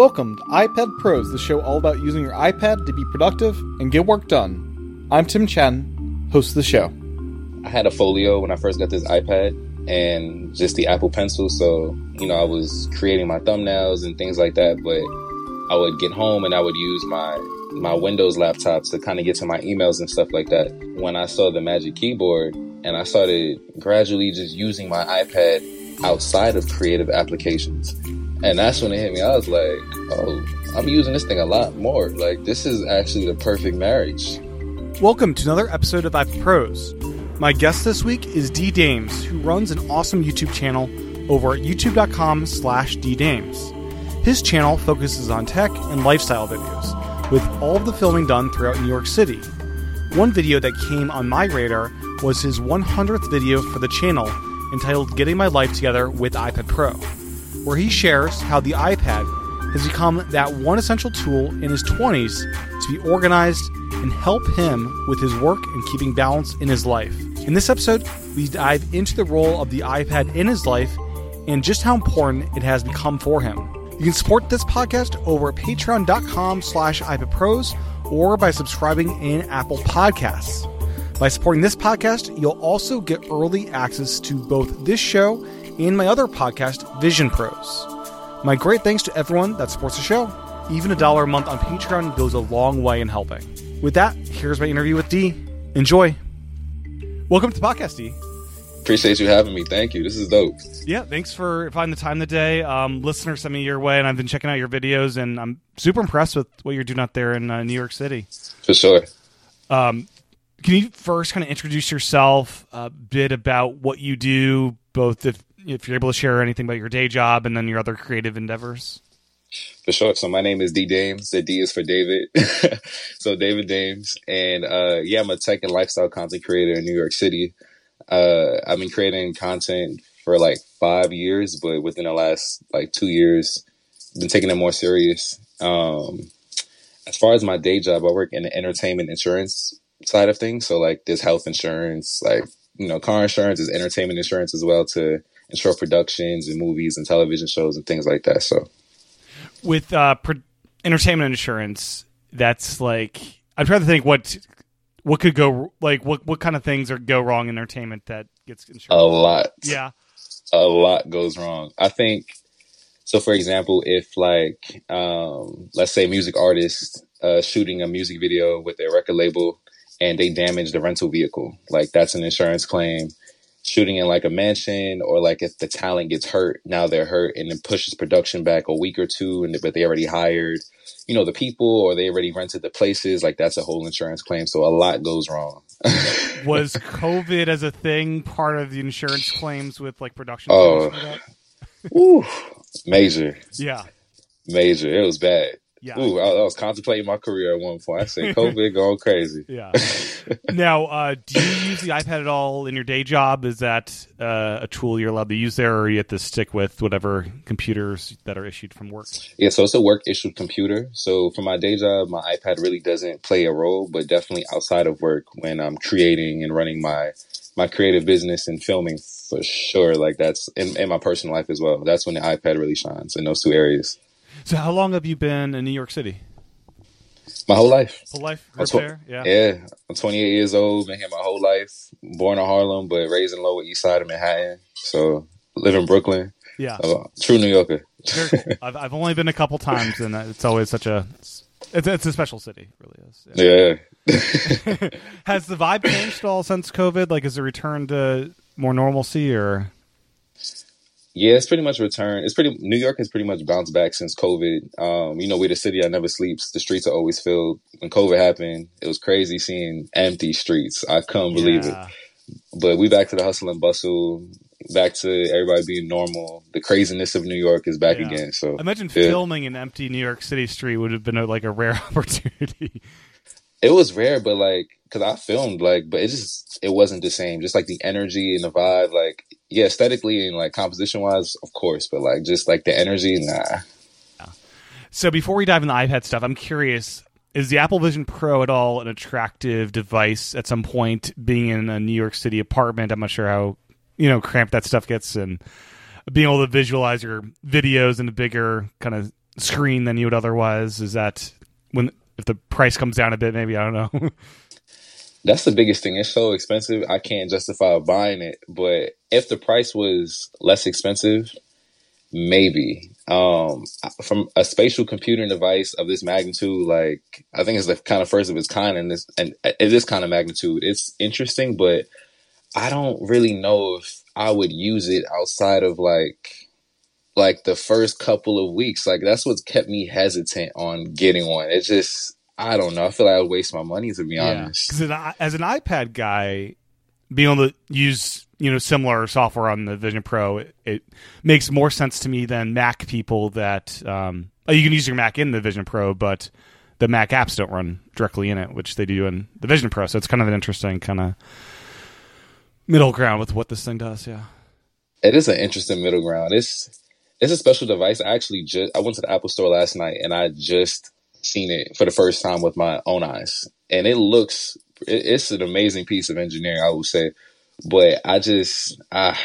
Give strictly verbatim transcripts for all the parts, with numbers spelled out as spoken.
Welcome to iPad Pros, the show all about using your iPad to be productive and get work done. I'm Tim Chen, host of the show. I had a Folio when I first got this iPad and just the Apple Pencil, so, you know, I was creating my thumbnails and things like that, but I would get home and I would use my, my Windows laptop to kind of get to my emails and stuff like that. When I saw the Magic Keyboard and I started gradually just using my iPad outside of creative applications, and that's when it hit me. I was like, oh, I'm using this thing a lot more. Like, this is actually the perfect marriage. Welcome to another episode of iPad Pros. My guest this week is D Dames, who runs an awesome YouTube channel over at youtube.com slash ddames. His channel focuses on tech and lifestyle videos, with all of the filming done throughout New York City. One video that came on my radar was his one hundredth video for the channel, entitled Getting My Life Together with iPad Pro, where he shares how the iPad has become that one essential tool in his twenties to be organized and help him with his work and keeping balance in his life. In this episode, we dive into the role of the iPad in his life and just how important it has become for him. You can support this podcast over at patreon.com slash iPadPros or by subscribing in Apple Podcasts. By supporting this podcast, you'll also get early access to both this show and my other podcast, Vision Pros. My great thanks to everyone that supports the show. Even a dollar a month on Patreon goes a long way in helping. With that, here's my interview with D. Enjoy. Welcome to the podcast, D. Appreciate you having me. Thank you. This is dope. Yeah, thanks for finding the time today. Um, listeners sent me your way, and I've been checking out your videos, and I'm super impressed with what you're doing out there in uh, New York City. For sure. Um, can you first kind of introduce yourself, a bit about what you do, both if, if you're able to share anything about your day job and then your other creative endeavors? For sure. So my name is D Dames. The D is for David. So David Dames. And uh, yeah, I'm a tech and lifestyle content creator in New York City. Uh, I've been creating content for like five years, but within the last like two years, I've been taking it more serious. Um, as far as my day job, I work in the entertainment insurance side of things. So like there's health insurance, like, you know, car insurance is entertainment insurance as well to insure productions and movies and television shows and things like that. So with uh, pro- entertainment insurance, that's like, I'm trying to think what what could go, like what, what kind of things are go wrong in entertainment that gets insured? A lot. Yeah. A lot goes wrong. I think, so for example, if like, um, let's say music artists uh, shooting a music video with their record label and they damage the rental vehicle, like that's an insurance claim. Shooting in like a mansion, or like if the talent gets hurt, now they're hurt and it pushes production back a week or two, and but they already hired, you know, the people, or they already rented the places, like that's a whole insurance claim. So a lot goes wrong. Was COVID as a thing part of the insurance claims with like production? Oh, woo, major. Yeah, major. It was bad. Yeah. Ooh, I, I was contemplating my career at one point. I said, COVID going crazy. Yeah. Now, uh, do you use the iPad at all in your day job? Is that uh, a tool you're allowed to use there, or you have to stick with whatever computers that are issued from work? Yeah, so it's a work-issued computer. So for my day job, my iPad really doesn't play a role, but definitely outside of work when I'm creating and running my my creative business and filming, for sure. Like that's in, in my personal life as well. That's when the iPad really shines in those two areas. So how long have you been in New York City? My whole life. Whole life? I'm tw- there? Yeah. Yeah. I'm twenty-eight years old, been here my whole life. Born in Harlem, but raised in Lower East Side of Manhattan. So live in Brooklyn. Yeah. So, true New Yorker. Very cool. I've, I've only been a couple times, and it's always such a, it's, it's a special city, it really is. Yeah. yeah. Has the vibe changed at all since COVID? Like, has it returned to more normalcy, or? Yeah, it's pretty much returned. It's pretty, New York has pretty much bounced back since COVID. Um, you know, we're the city that never sleeps. The streets are always filled. When COVID happened, it was crazy seeing empty streets. I couldn't believe yeah. it. But we back to the hustle and bustle, back to everybody being normal. The craziness of New York is back yeah. again. So imagine yeah. filming an empty New York City street would have been a, like a rare opportunity. It was rare, but like, cause I filmed like, but it just, it wasn't the same. Just like the energy and the vibe, like, yeah, aesthetically and like composition wise, of course, but like just like the energy, nah. Yeah. So before we dive into the iPad stuff, I'm curious, is the Apple Vision Pro at all an attractive device at some point, being in a New York City apartment? I'm not sure how, you know, cramped that stuff gets, and being able to visualize your videos in a bigger kind of screen than you would otherwise? Is that when if the price comes down a bit? Maybe, I don't know. That's the biggest thing. It's so expensive, I can't justify buying it. But if the price was less expensive, maybe. Um, from a spatial computing device of this magnitude, like I think it's the kind of first of its kind, in this and at this kind of magnitude, it's interesting. But I don't really know if I would use it outside of like like the first couple of weeks. Like that's what's kept me hesitant on getting one. It's just, I don't know. I feel like I would waste my money, to be yeah. honest. Because as an iPad guy, being able to use, you know, similar software on the Vision Pro, it, it makes more sense to me than Mac people that um, you can use your Mac in the Vision Pro, but the Mac apps don't run directly in it, which they do in the Vision Pro. So it's kind of an interesting kind of middle ground with what this thing does. Yeah, it is an interesting middle ground. It's it's a special device. I actually just I went to the Apple Store last night and I just seen it for the first time with my own eyes, and it looks it, it's an amazing piece of engineering, I would say. But I just I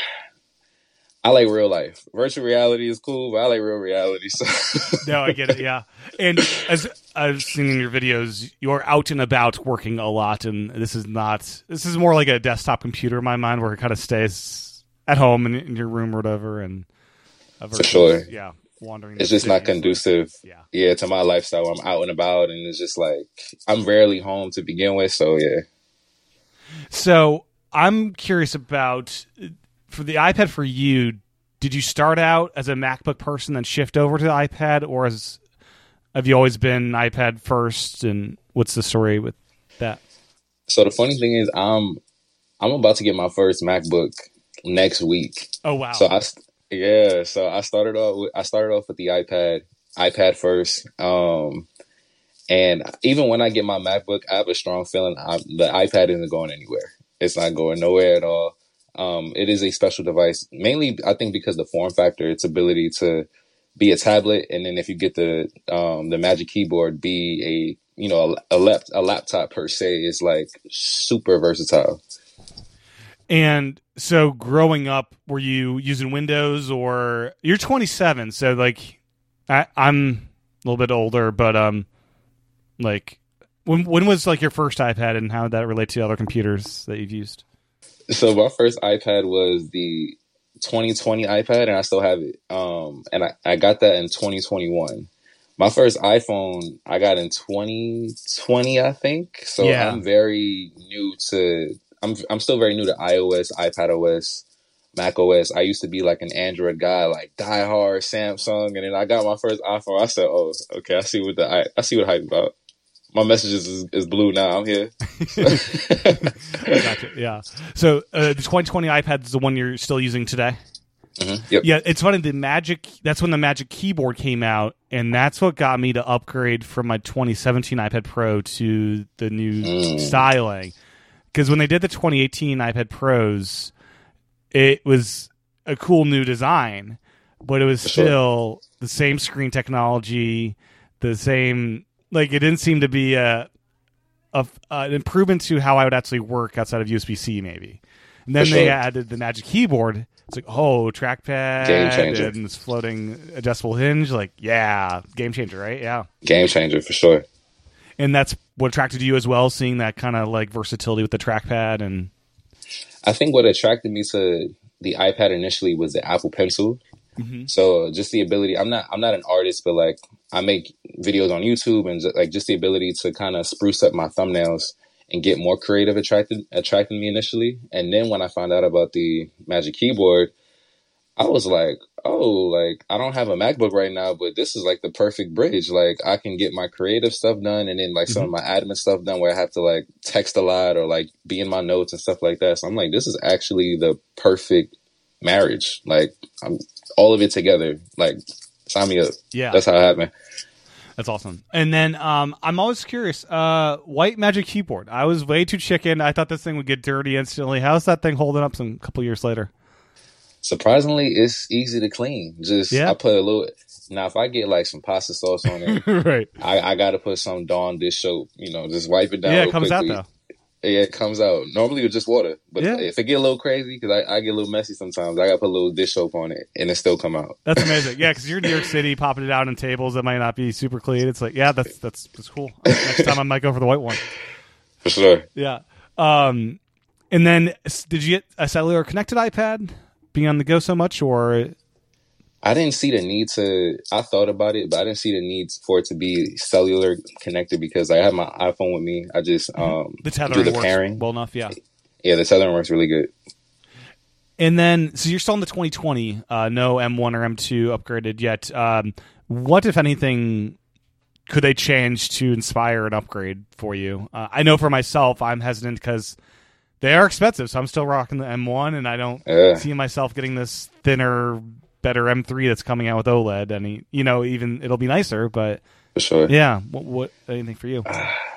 I like real life. Virtual reality is cool, but I like real reality. So no, I get it. Yeah, and as I've seen in your videos, you're out and about working a lot, and this is not. This is more like a desktop computer in my mind, where it kind of stays at home in, in your room or whatever. And for sure, yeah, wandering. It's just not conducive. Yeah, yeah, to my lifestyle. I'm out and about, and it's just like I'm rarely home to begin with. So yeah. So I'm curious about. For the iPad for you, did you start out as a MacBook person then shift over to the iPad, or as, have you always been iPad first? And what's the story with that? So the funny thing is, I'm I'm about to get my first MacBook next week. Oh wow! So I yeah, so I started off with, I started off with the iPad iPad first, um, and even when I get my MacBook, I have a strong feeling I, the iPad isn't going anywhere. It's not going nowhere at all. Um, it is a special device, mainly I think because the form factor, its ability to be a tablet, and then if you get the um, the Magic Keyboard, be a you know a, a, lap, a laptop per se, is like super versatile. And so, growing up, were you using Windows, or you're twenty-seven? So like, I, I'm a little bit older, but um, like, when when was like your first iPad, and how did that relate to other computers that you've used? So my first iPad was the twenty twenty iPad, and I still have it. Um, and I, I got that in twenty twenty-one. My first iPhone I got in twenty twenty, I think. So yeah. I'm very new to. I'm I'm still very new to iOS, iPadOS, macOS. I used to be like an Android guy, like die hard Samsung, and then I got my first iPhone. I said, "Oh, okay, I see what the I, I see what hype about." My messages is, is blue now. I'm here. I gotcha. Yeah. So uh, the twenty twenty iPad is the one you're still using today? Mm-hmm. Yep. Yeah, it's funny. The Magic, that's when the Magic Keyboard came out, and that's what got me to upgrade from my twenty seventeen iPad Pro to the new mm. styling. Because when they did the twenty eighteen iPad Pros, it was a cool new design, but it was For still sure. the same screen technology, the same... Like, it didn't seem to be a, a, an improvement to how I would actually work outside of U S B C, maybe. And then For they sure. added the Magic Keyboard. It's like, oh, trackpad game changer. And this floating adjustable hinge. Like, yeah, game changer, right? Yeah. Game changer, for sure. And that's what attracted you as well, seeing that kind of, like, versatility with the trackpad. And I think what attracted me to the iPad initially was the Apple Pencil. Mm-hmm. So just the ability, I'm not, I'm not an artist, but like I make videos on YouTube, and just, like just the ability to kind of spruce up my thumbnails and get more creative attracted, attracted me initially. And then when I found out about the Magic Keyboard, I was like, oh, like I don't have a MacBook right now, but this is like the perfect bridge. Like I can get my creative stuff done, and then like mm-hmm. some of my admin stuff done where I have to like text a lot or like be in my notes and stuff like that. So I'm like, this is actually the perfect marriage. Like I'm all of it together. Like sign me up. Yeah, that's how it happened. That's awesome. And then um, I'm always curious. Uh, white Magic Keyboard. I was way too chicken. I thought this thing would get dirty instantly. How's that thing holding up some couple years later? Surprisingly, it's easy to clean. Just yeah. I put a little. Now, if I get like some pasta sauce on it, right? I, I got to put some Dawn dish soap. You know, just wipe it down. Yeah, real it comes quickly. out though. Yeah, it comes out. Normally with just water. But Yeah. if it get a little crazy, because I, I get a little messy sometimes, I got to put a little dish soap on it, and it still come out. That's amazing. Yeah, because you're in New York City, popping it out on tables that might not be super clean. It's like, yeah, that's that's that's cool. Next time I might go for the white one. For sure. Yeah. Um, and then did you get a cellular connected iPad being on the go so much, or? I didn't see the need to, I thought about it, but I didn't see the need for it to be cellular connected because I have my iPhone with me. I just um, the tethering do the works pairing. well enough, yeah. Yeah, the tethering works really good. And then, so you're still in the twenty twenty, uh, no M one or M two upgraded yet. Um, what, if anything, could they change to inspire an upgrade for you? Uh, I know for myself, I'm hesitant because they are expensive, so I'm still rocking the M one, and I don't Yeah. see myself getting this thinner, better M three that's coming out with OLED. Any, you know, even it'll be nicer, but For sure. yeah. What, what anything for you?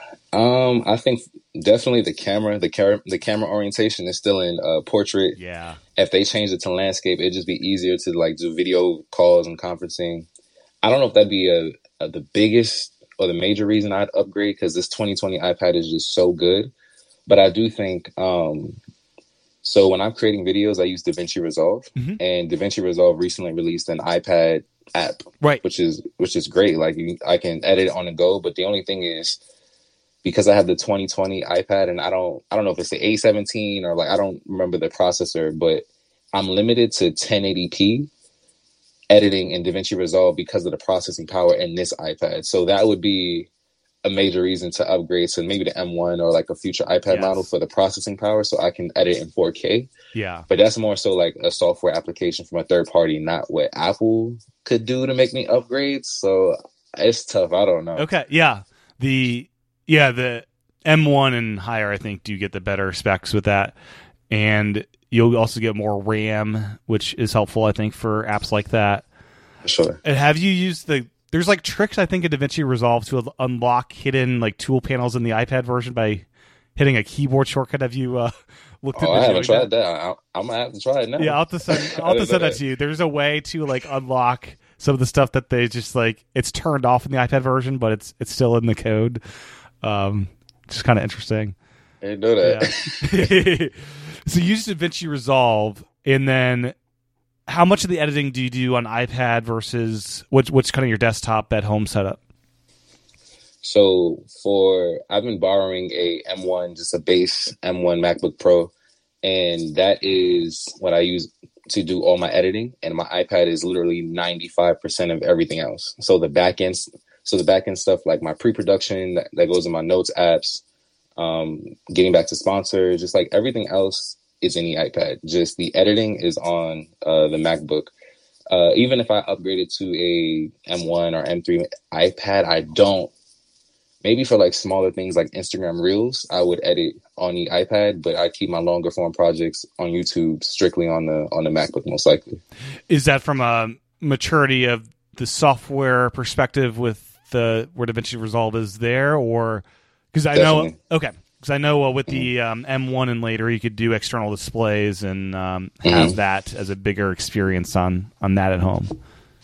Um, I think definitely the camera, the camera, the camera orientation is still in uh, portrait. Yeah. If they change it to landscape, it'd just be easier to like do video calls and conferencing. I don't know if that'd be a, a the biggest or the major reason I'd upgrade because this twenty twenty iPad is just so good. But I do think, um, so when I'm creating videos, I use DaVinci Resolve, Mhm. and DaVinci Resolve recently released an iPad app, Right. which is which is great. Like you, I can edit it on the go, but the only thing is because I have the twenty twenty iPad, and I don't I don't know if it's the A seventeen or like I don't remember the processor, but I'm limited to ten eighty p editing in DaVinci Resolve because of the processing power in this iPad. So that would be a major reason to upgrade to maybe the M one or like a future iPad Yes. model for the processing power so I can edit in four K. Yeah. But that's more so like a software application from a third party, not what Apple could do to make me upgrade. So it's tough. I don't know. Okay. Yeah. The yeah the M one and higher, I think, do get the better specs with that, and you'll also get more RAM, which is helpful, I think, for apps like that. For sure. And have you used the? There's like tricks, I think, in DaVinci Resolve to unlock hidden like tool panels in the iPad version by hitting a keyboard shortcut. Have you uh, looked? Oh, into I haven't doing tried that. I, I'm gonna have to try it now. Yeah, I'll have to send, I'll have to send that to you. There's a way to like unlock some of the stuff that they just like it's turned off in the iPad version, but it's it's still in the code. Um, just kind of interesting. I didn't know that. Yeah. So you use DaVinci Resolve, and then how much of the editing do you do on iPad versus what's what's kind of your desktop at home setup? So for I've been borrowing a M one, just a base M one MacBook Pro, and that is what I use to do all my editing. And my iPad is literally ninety-five percent of everything else. So the back end, so the back end stuff like my pre-production that, that goes in my notes apps, um, getting back to sponsors, just like everything else is in the iPad. Just the editing is on uh, the MacBook. Uh, even if I upgraded to a M one or M three iPad, I don't. Maybe for like smaller things like Instagram Reels, I would edit on the iPad, but I keep my longer form projects on YouTube strictly on the on the MacBook, most likely. Is that from a maturity of the software perspective with the where DaVinci Resolve is there, or because I Definitely. know okay, because I know uh, with the um, M one and later you could do external displays and um, have Mhm. that as a bigger experience on on that at home.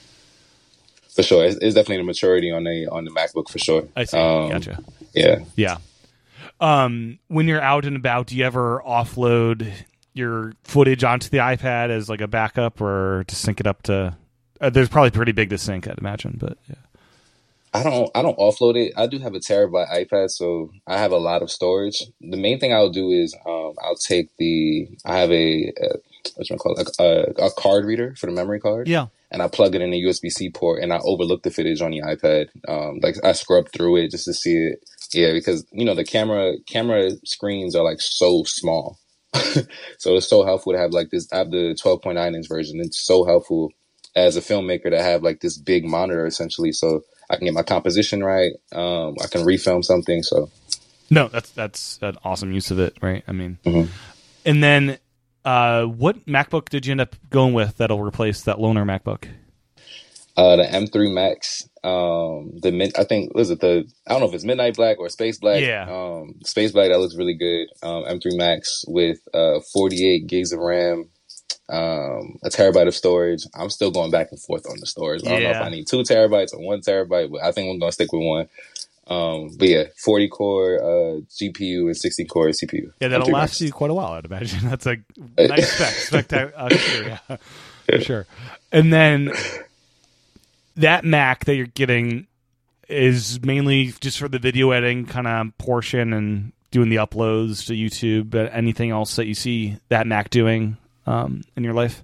For sure, it's, it's definitely the maturity on the on the MacBook for sure. I see. Um, Gotcha. Yeah. Yeah. Um, when you're out and about, do you ever offload your footage onto the iPad as like a backup, or to sync it up to? Uh, there's probably pretty big to sync, I'd imagine, but yeah. I don't I don't offload it. I do have a terabyte iPad, so I have a lot of storage. The main thing I'll do is um, I'll take the I have a, a what's it called a, a, a card reader for the memory card. Yeah. And I plug it in a U S B C port, and I overlook the footage on the iPad. Um, like I scrub through it just to see it. Yeah, because you know the camera camera screens are like so small, so it's so helpful to have like this. I have the twelve point nine inch version. It's so helpful as a filmmaker to have like this big monitor essentially, so I can get my composition right. Um, I can refilm something. So No, that's that's an awesome use of it, right? I mean, Mhm. and then uh, what MacBook did you end up going with that'll replace that loaner MacBook? uh, the M three Max, um, the mid, I think was it the I don't know if it's Midnight Black or Space Black. Yeah. Um, Space Black that looks really good. Um, M three Max with uh, forty-eight gigs of RAM, um, a terabyte of storage. I'm still going back and forth on the storage. I don't know if Yeah. I need two terabytes or one terabyte, but I think I'm gonna stick with one. Um, but yeah, forty core uh, G P U and sixty core C P U. Yeah, that'll last you quite a while, I'd imagine. That's a nice spec. Spectacular, uh, sure, yeah, for sure. And then that Mac that you're getting is mainly just for the video editing kind of portion and doing the uploads to YouTube. But anything else that you see that Mac doing um, in your life?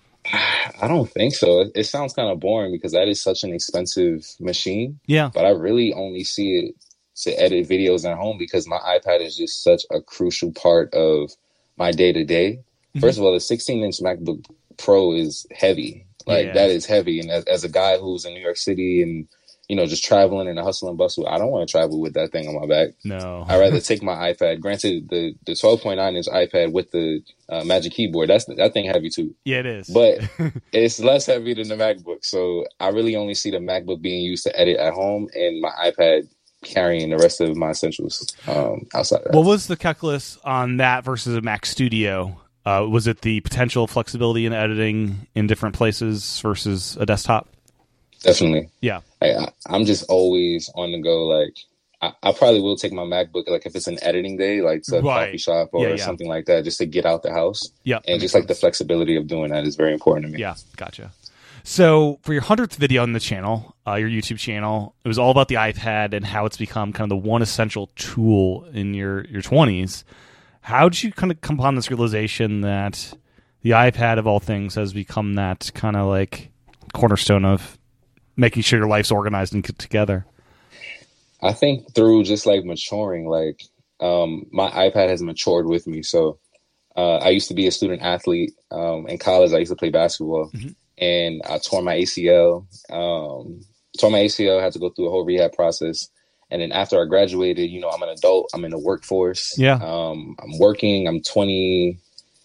I don't think so. It, it sounds kind of boring because that is such an expensive machine. Yeah. But I really only see it to edit videos at home because my iPad is just such a crucial part of my day to day. First of all, the sixteen inch MacBook Pro is heavy. Like yeah. that is heavy. And as, as a guy who's in New York City and, you know, just traveling in a hustle and bustle, I don't want to travel with that thing on my back. No. I'd rather take my iPad. Granted, the, the twelve point nine inch iPad with the uh, Magic Keyboard, that's that thing heavy too. Yeah, it is. But it's less heavy than the MacBook. So I really only see the MacBook being used to edit at home and my iPad carrying the rest of my essentials um, outside. What was the calculus on that versus a Mac Studio? Uh, was it the potential flexibility in editing in different places versus a desktop? Definitely. Yeah. I, I, I'm just always on the go. Like, I, I probably will take my MacBook, like, if it's an editing day, like to a right. coffee shop or yeah, yeah. something like that, just to get out the house. Yeah. And just, like, the flexibility of doing that is very important to me. Yeah. Gotcha. So, for your hundredth video on the channel, uh, your YouTube channel, it was all about the iPad and how it's become kind of the one essential tool in your, your twenties. How did you kind of come upon this realization that the iPad, of all things, has become that kind of, like, cornerstone of making sure your life's organized and put together? I think through just like maturing, like um, my iPad has matured with me. So uh, I used to be a student athlete um, in college. I used to play basketball mm-hmm. and I tore my A C L, um, tore my A C L, had to go through a whole rehab process. And then after I graduated, you know, I'm an adult, I'm in the workforce. Yeah. Um, I'm working, I'm twenty,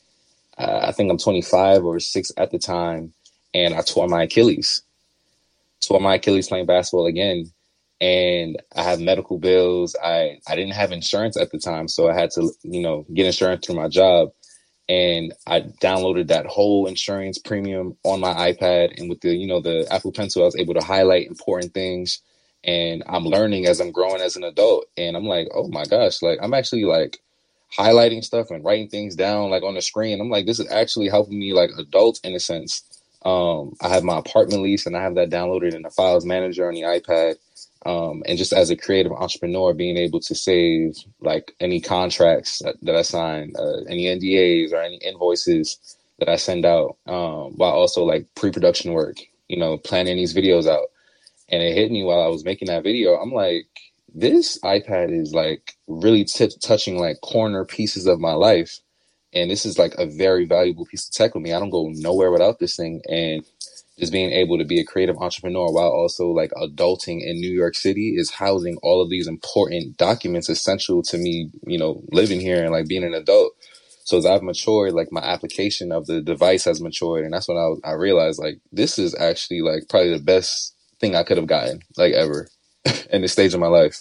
uh, I think I'm twenty-five or six at the time. And I tore my Achilles. Tore my Achilles playing basketball again. And I have medical bills. I, I didn't have insurance at the time. So I had to, you know, get insurance through my job. And I downloaded that whole insurance premium on my iPad. And with the, you know, the Apple Pencil, I was able to highlight important things. And I'm learning as I'm growing as an adult. And I'm like, oh my gosh, like I'm actually like highlighting stuff and writing things down like on the screen. I'm like, this is actually helping me like adult in a sense. Um, I have my apartment lease and I have that downloaded in the files manager on the iPad. Um, and just as a creative entrepreneur, being able to save like any contracts that, that I sign, uh, any N D As or any invoices that I send out, um, while also like pre-production work, you know, planning these videos out. And it hit me while I was making that video. I'm like, this iPad is like really t- touching like corner pieces of my life. And this is like a very valuable piece of tech with me. I don't go nowhere without this thing. And just being able to be a creative entrepreneur while also like adulting in New York City is housing all of these important documents essential to me, you know, living here and like being an adult. So as I've matured, like my application of the device has matured. And that's when I, I realized like this is actually like probably the best thing I could have gotten like ever in this stage of my life.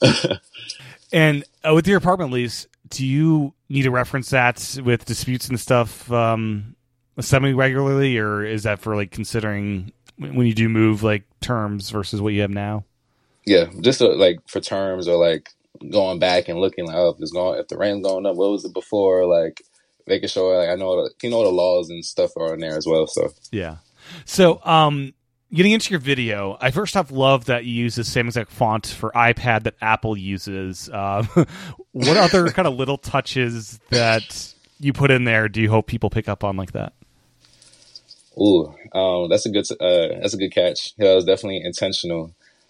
And uh, with your apartment lease, do you need to reference that with disputes and stuff um, semi-regularly, or is that for like considering when you do move like terms versus what you have now? Yeah, just uh, like for terms or like going back and looking like, oh, if it's going, if the rent's going up, what was it before? Like making sure like I know the, you know the laws and stuff are in there as well. So yeah. So um, getting into your video, I first off love that you use the same exact font for iPad that Apple uses. Um, what other kind of little touches that you put in there do you hope people pick up on like that? Ooh, um, that's a good uh, that's a good catch. Yeah, it was definitely intentional.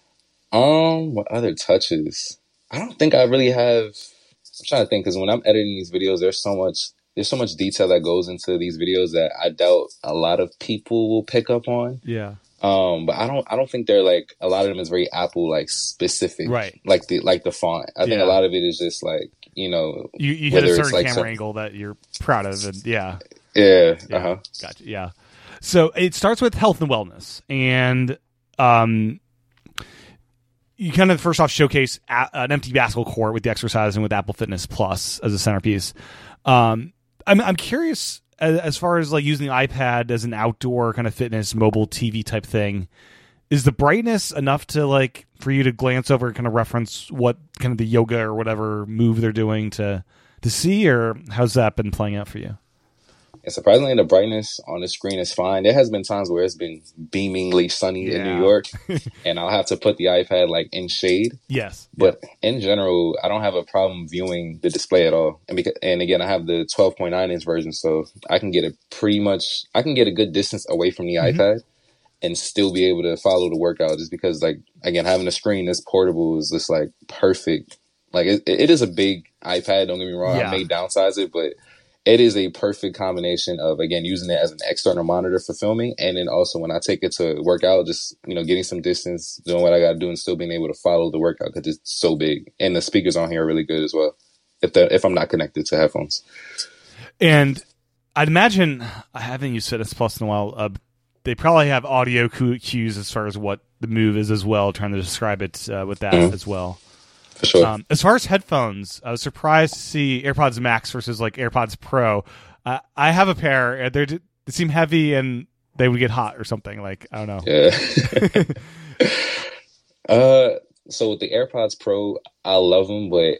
Um, what other touches? I don't think I really have. I'm trying to think because when I'm editing these videos, there's so much there's so much detail that goes into these videos that I doubt a lot of people will pick up on. Yeah. Um, but I don't, I don't think they're like, a lot of them is very Apple like specific, right? Like the, like the font. I think yeah. a lot of it is just like, you know, you, you hit a certain like camera some, angle that you're proud of. And yeah. Yeah. yeah. Uh-huh. Gotcha. Yeah. So it starts with health and wellness, and, um, you kind of first off showcase a, an empty basketball court with the exercising with Apple Fitness Plus as a centerpiece. Um, I'm, I'm curious, as far as like using the iPad as an outdoor kind of fitness mobile T V type thing, is the brightness enough to like for you to glance over and kind of reference what kind of the yoga or whatever move they're doing to to see, or how's that been playing out for you? And surprisingly, the brightness on the screen is fine. There has been times where it's been beamingly sunny Yeah. in New York, and I'll have to put the iPad like in shade. Yes. But in general, I don't have a problem viewing the display at all. And because, and again, I have the twelve point nine inch version, so I can get a pretty much, I can get a good distance away from the Mhm. iPad and still be able to follow the workout. Just because, like, again, having a screen this portable is just like perfect. Like it, it is a big iPad. Don't get me wrong. Yeah. I may downsize it, but it is a perfect combination of, again, using it as an external monitor for filming, and then also when I take it to work out, just, you know, getting some distance, doing what I got to do, and still being able to follow the workout because it's so big. And the speakers on here are really good as well, if the, if I'm not connected to headphones. And I'd imagine, I haven't used Fitness Plus in a while, uh, they probably have audio cu- cues as far as what the move is as well, trying to describe it uh, with that Mhm. as well. For sure. Um, as far as headphones, I was surprised to see AirPods Max versus like AirPods Pro. Uh, I have a pair. and They're, they seem heavy and they would get hot or something. Like, I don't know. Yeah. uh, so with the AirPods Pro, I love them, but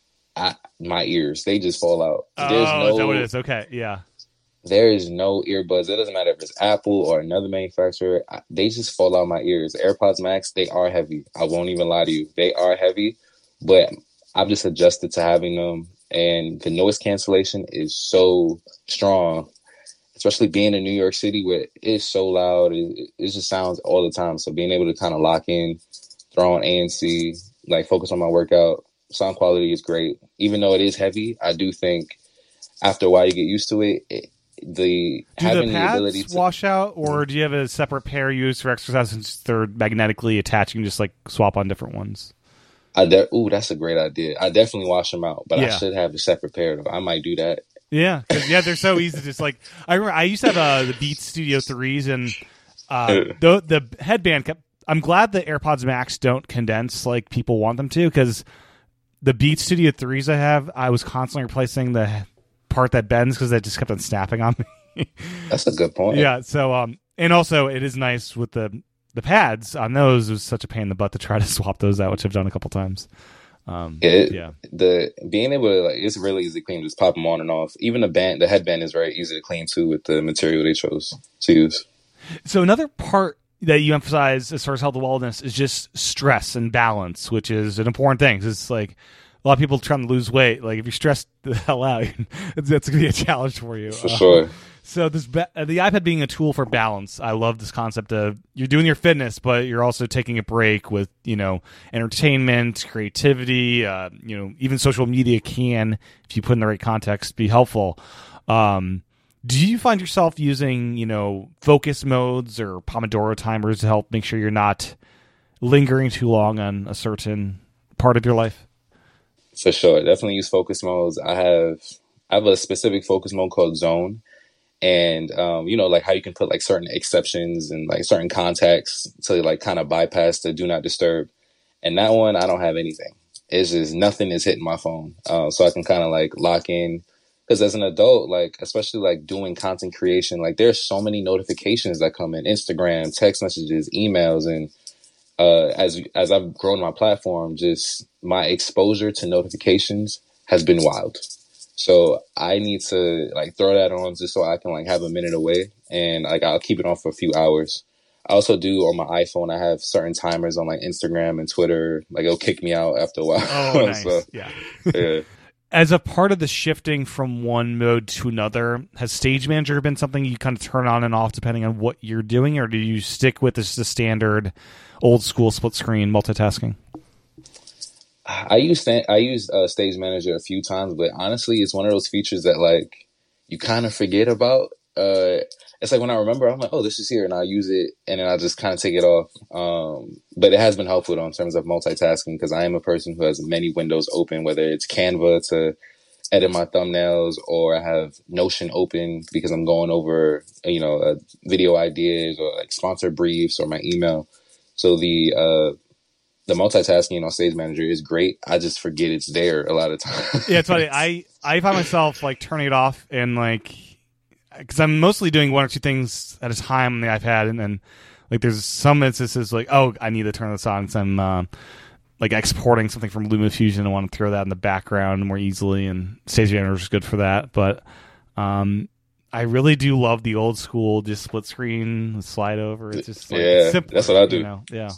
I, my ears, they just fall out. There's oh, no, is that what it is? Okay, yeah. There is no earbuds. It doesn't matter if it's Apple or another manufacturer. I, they just fall out my ears. AirPods Max, they are heavy. I won't even lie to you. They are heavy, but I've just adjusted to having them. And the noise cancellation is so strong, especially being in New York City where it's so loud. It, it just sounds all the time. So being able to kind of lock in, throw on A N C, like focus on my workout, sound quality is great. Even though it is heavy, I do think after a while you get used to it. it the do having the the pads ability to wash out, or do you have a separate pair you use for exercise since they're magnetically attached? You can just like swap on different ones. I de- ooh, that's a great idea. I definitely wash them out, but I Yeah. should have a separate pair though. I might do that. Yeah, 'cause, yeah, they're so easy to just like. I remember I used to have uh, the Beats Studio threes, and uh, the the headband kept. I'm glad the AirPods Max don't condense like people want them to, because the Beats Studio threes I have, I was constantly replacing the part that bends because it just kept on snapping on me. That's a good point. Yeah, so um, and also it is nice with the the pads on those. It was such a pain in the butt to try to swap those out, which I've done a couple times. Um, It, yeah, the being able to like, it's really easy to clean. Just pop them on and off. Even the band, the headband is very easy to clean too with the material they chose to use. So another part that you emphasize as far as health and wellness is just stress and balance, which is an important thing. 'Cause it's like a lot of people trying to lose weight. Like if you're stressed the hell out, that's going to be a challenge for you. For Uh, sure. So this ba- uh, the iPad being a tool for balance, I love this concept of you're doing your fitness, but you're also taking a break with, you know, entertainment, creativity. Uh, you know, even social media can, if you put in the right context, be helpful. Um, do you find yourself using, you know, focus modes or Pomodoro timers to help make sure you're not lingering too long on a certain part of your life? For sure. Definitely use focus modes. I have I have a specific focus mode called Zone. And um, you know, like how you can put like certain exceptions and like certain contacts to like kind of bypass the do not disturb. And that one, I don't have anything. It's just nothing is hitting my phone. Uh, so I can kind of like lock in. Because as an adult, like especially like doing content creation, like there's so many notifications that come in, Instagram, text messages, emails, and uh, as as I've grown my platform, just my exposure to notifications has been wild. So I need to like throw that on just so I can like have a minute away, and like I'll keep it on for a few hours. I also do on my iPhone. I have certain timers on like Instagram and Twitter. Like it'll kick me out after a while. Oh, nice. So, yeah. yeah. As a part of the shifting from one mode to another, has Stage Manager been something you kind of turn on and off depending on what you're doing, or do you stick with this the standard old school split screen multitasking? I use I used uh, Stage Manager a few times, but honestly, it's one of those features that like you kind of forget about. Uh, it's like when I remember, I'm like, oh, this is here, and I'll use it, and then I just kind of take it off. Um, but it has been helpful though in terms of multitasking, because I am a person who has many windows open, whether it's Canva to edit my thumbnails, or I have Notion open because I'm going over, you know, uh, video ideas or like sponsor briefs or my email. So the uh, the multitasking on Stage Manager is great. I just forget it's there a lot of times. Yeah, it's funny. I I find myself like turning it off and like, because I'm mostly doing one or two things at a time on the iPad, and then Like there's some instances like, oh, I need to turn this on. So I'm uh, like exporting something from LumaFusion. I want to throw that in the background more easily, and Stage Manager is good for that. But um, I really do love the old school, just split screen, slide over. It's just like, yeah, simpler, that's what I do. You know? Yeah.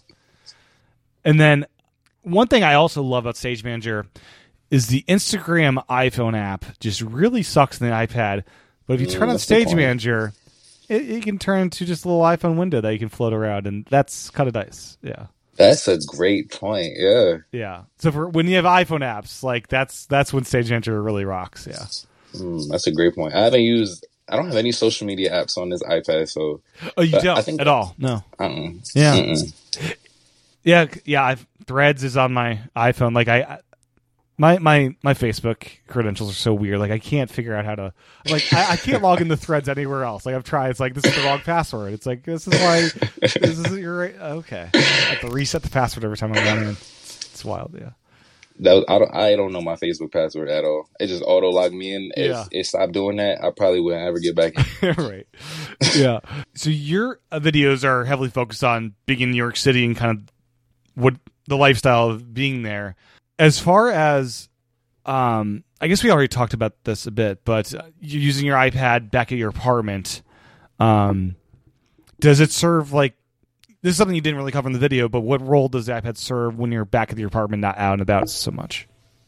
And then one thing I also love about Stage Manager is the Instagram iPhone app just really sucks in the iPad. But if you turn mm, on Stage Manager, it, it can turn into just a little iPhone window that you can float around, and that's kind of nice. Yeah, that's a great point. Yeah, yeah. So for when you have iPhone apps, like that's that's when Stage Manager really rocks. Yeah, mm, that's a great point. I haven't used. I don't have any social media apps on this iPad, so oh, you don't I think, at all? No. Uh-uh. Yeah. Mm-mm. Yeah, yeah. I've, Threads is on my iPhone. Like I. My, my my Facebook credentials are so weird. Like I can't figure out how to like I, I can't log into Threads anywhere else. Like I've tried. It's like this is the wrong password. It's like this is why this is your right. Okay, I have to reset the password every time I log in. It's wild. Yeah. That I don't I don't know my Facebook password at all. It just auto logged me in. If yeah. it stopped doing that, I probably wouldn't ever get back in. Right. Yeah. So your uh, videos are heavily focused on being in New York City and kind of what the lifestyle of being there. As far as, um, I guess we already talked about this a bit, but you're using your iPad back at your apartment. Um, does it serve like, this is something you didn't really cover in the video, but what role does the iPad serve when you're back at your apartment, not out and about so much?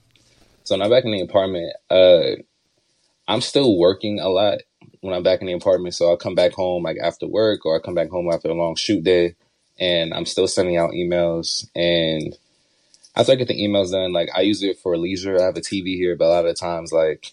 So when I'm back in the apartment, uh, I'm still working a lot when I'm back in the apartment. So I'll come back home like after work, or I come back home after a long shoot day, and I'm still sending out emails. And after I get the emails done, like I use it for leisure. I have a T V here, but a lot of the times, like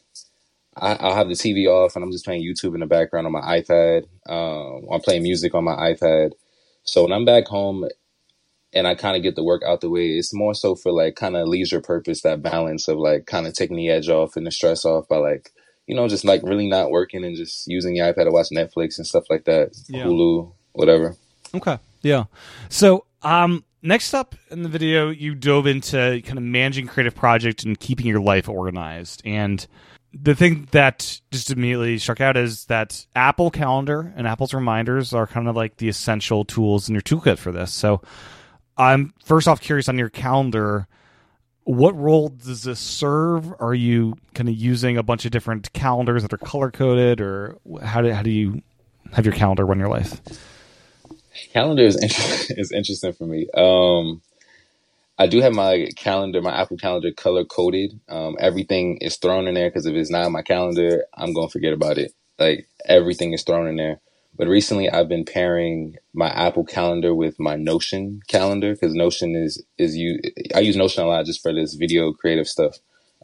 I, I'll have the T V off and I'm just playing YouTube in the background on my iPad. Um, or I'm playing music on my iPad. So when I'm back home and I kind of get the work out the way, it's more so for like kind of leisure purpose, that balance of like kind of taking the edge off and the stress off by like, you know, just like really not working and just using the iPad to watch Netflix and stuff like that. Yeah. Hulu, whatever. Okay. Yeah. So, um, next up in the video, you dove into kind of managing creative project and keeping your life organized. And the thing that just immediately struck out is that Apple Calendar and Apple's reminders are kind of like the essential tools in your toolkit for this. So I'm first off curious on your calendar, what role does this serve? Are you kind of using a bunch of different calendars that are color-coded, or how do, how do you have your calendar run your life? Calendar is in- is interesting for me. Um, I do have my calendar, my Apple Calendar color coded. Um, everything is thrown in there because if it's not in my calendar, I'm going to forget about it. Like everything is thrown in there. But recently I've been pairing my Apple Calendar with my Notion calendar because Notion is, is you, I use Notion a lot just for this video creative stuff.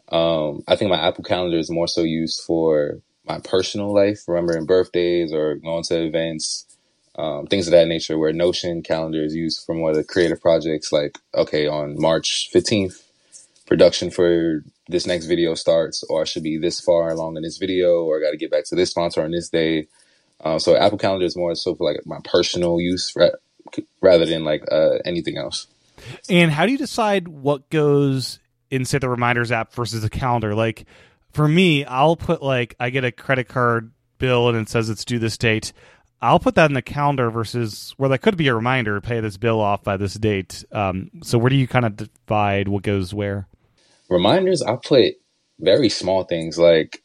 Um, I think my Apple Calendar is more so used for my personal life, remembering birthdays or going to events. Um, things of that nature, where Notion calendar is used for more of the creative projects, like, okay, on March fifteenth, production for this next video starts, or I should be this far along in this video, or I got to get back to this sponsor on this day. Um, so Apple Calendar is more so for like my personal use ra- rather than like uh, anything else. And how do you decide what goes in, say, the Reminders app versus the calendar? Like for me, I'll put like, I get a credit card bill and it says it's due this date. I'll put that in the calendar versus where that could be a reminder, pay this bill off by this date. Um, so where do you kind of divide what goes where? Reminders, I'll put very small things like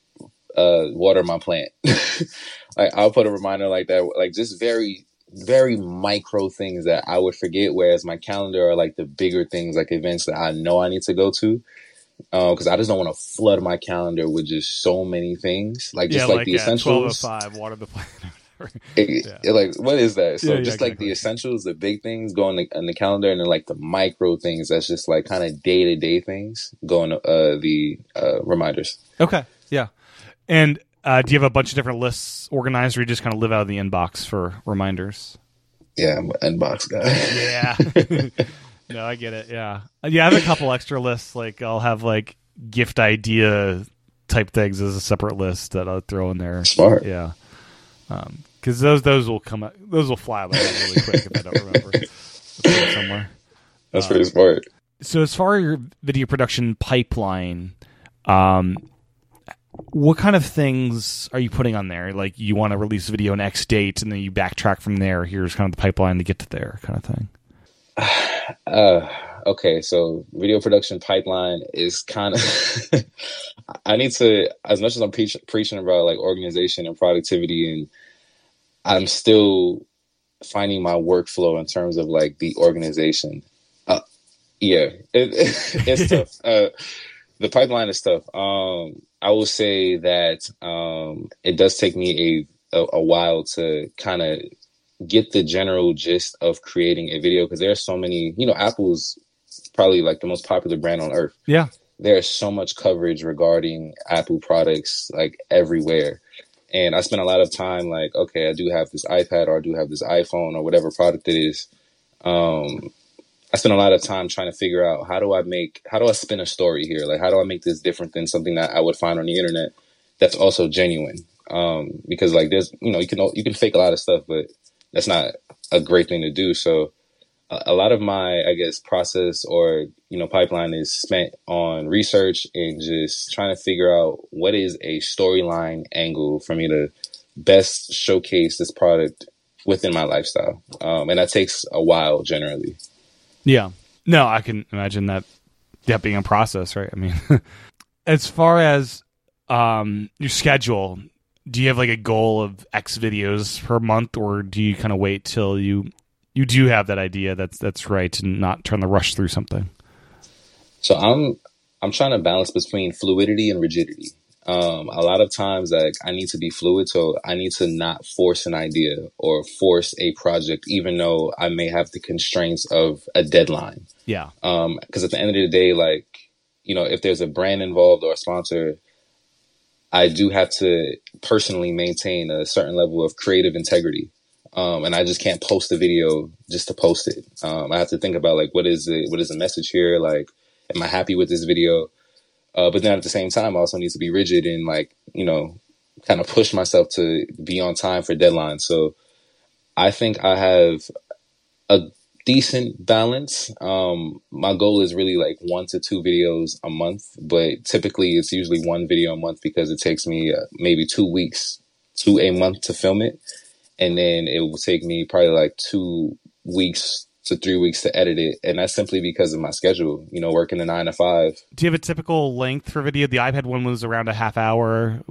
uh, water my plant. Like I'll put a reminder like that, like just very, very micro things that I would forget. Whereas my calendar are like the bigger things, like events that I know I need to go to. Because uh, I just don't want to flood my calendar with just so many things, like just yeah, like, like the essentials. twelve oh five, water the plant. It, yeah. it, like what is that? So yeah, yeah, just exactly. like the essentials, the big things go in the, in the calendar, and then like the micro things that's just like kind of day to day things go in uh, the uh, reminders. Okay, yeah. And uh, do you have a bunch of different lists organized, or you just kind of live out of the inbox for reminders? Yeah, I'm an inbox guy. Yeah. No, I get it. Yeah, yeah. I have a couple extra lists. Like I'll have like gift idea type things as a separate list that I'll throw in there. Smart. Yeah. Um, Because those those will come out, those will fly out really quick if I don't remember. Somewhere. That's pretty uh, smart. So as far as your video production pipeline, um, what kind of things are you putting on there? Like you want to release a video on X date and then you backtrack from there. Here's kind of the pipeline to get to there kind of thing. Uh, okay. So video production pipeline is kind of, I need to, as much as I'm preach, preaching about like organization and productivity, and I'm still finding my workflow in terms of like the organization. Uh, yeah, it, it's tough. Uh, the pipeline is tough. Um, I will say that um, it does take me a, a, a while to kind of get the general gist of creating a video, because there are so many, you know, Apple's probably like the most popular brand on earth. Yeah. There's so much coverage regarding Apple products like everywhere. And I spent a lot of time like, okay, I do have this iPad or I do have this iPhone or whatever product it is. Um, I spent a lot of time trying to figure out how do I make, how do I spin a story here? Like, how do I make this different than something that I would find on the internet that's also genuine? Um, because like there's, you know, you can, you can fake a lot of stuff, but that's not a great thing to do. So a, a lot of my, I guess, process or, you know, pipeline is spent on research and just trying to figure out what is a storyline angle for me to best showcase this product within my lifestyle. Um, and that takes a while generally. Yeah. No, I can imagine that that being a process, right? I mean, as far as um, your schedule, do you have like a goal of X videos per month, or do you kind of wait till you you do have that idea that's that's right and not trying to rush through something? So I'm I'm trying to balance between fluidity and rigidity. Um, a lot of times, like I need to be fluid, so I need to not force an idea or force a project, even though I may have the constraints of a deadline. Yeah. Um, because at the end of the day, like, you know, if there's a brand involved or a sponsor, I do have to personally maintain a certain level of creative integrity. Um, and I just can't post a video just to post it. Um, I have to think about like, what is it? What is the message here? Like, am I happy with this video? Uh, but then at the same time, I also need to be rigid and like, you know, kind of push myself to be on time for deadlines. So I think I have a decent balance. Um, my goal is really like one to two videos a month, but typically it's usually one video a month because it takes me uh, maybe two weeks to a month to film it. And then it will take me probably like two weeks to three weeks to edit it. And that's simply because of my schedule, you know, working a nine to five. Do you have a typical length for video? The iPad one was around a half hour.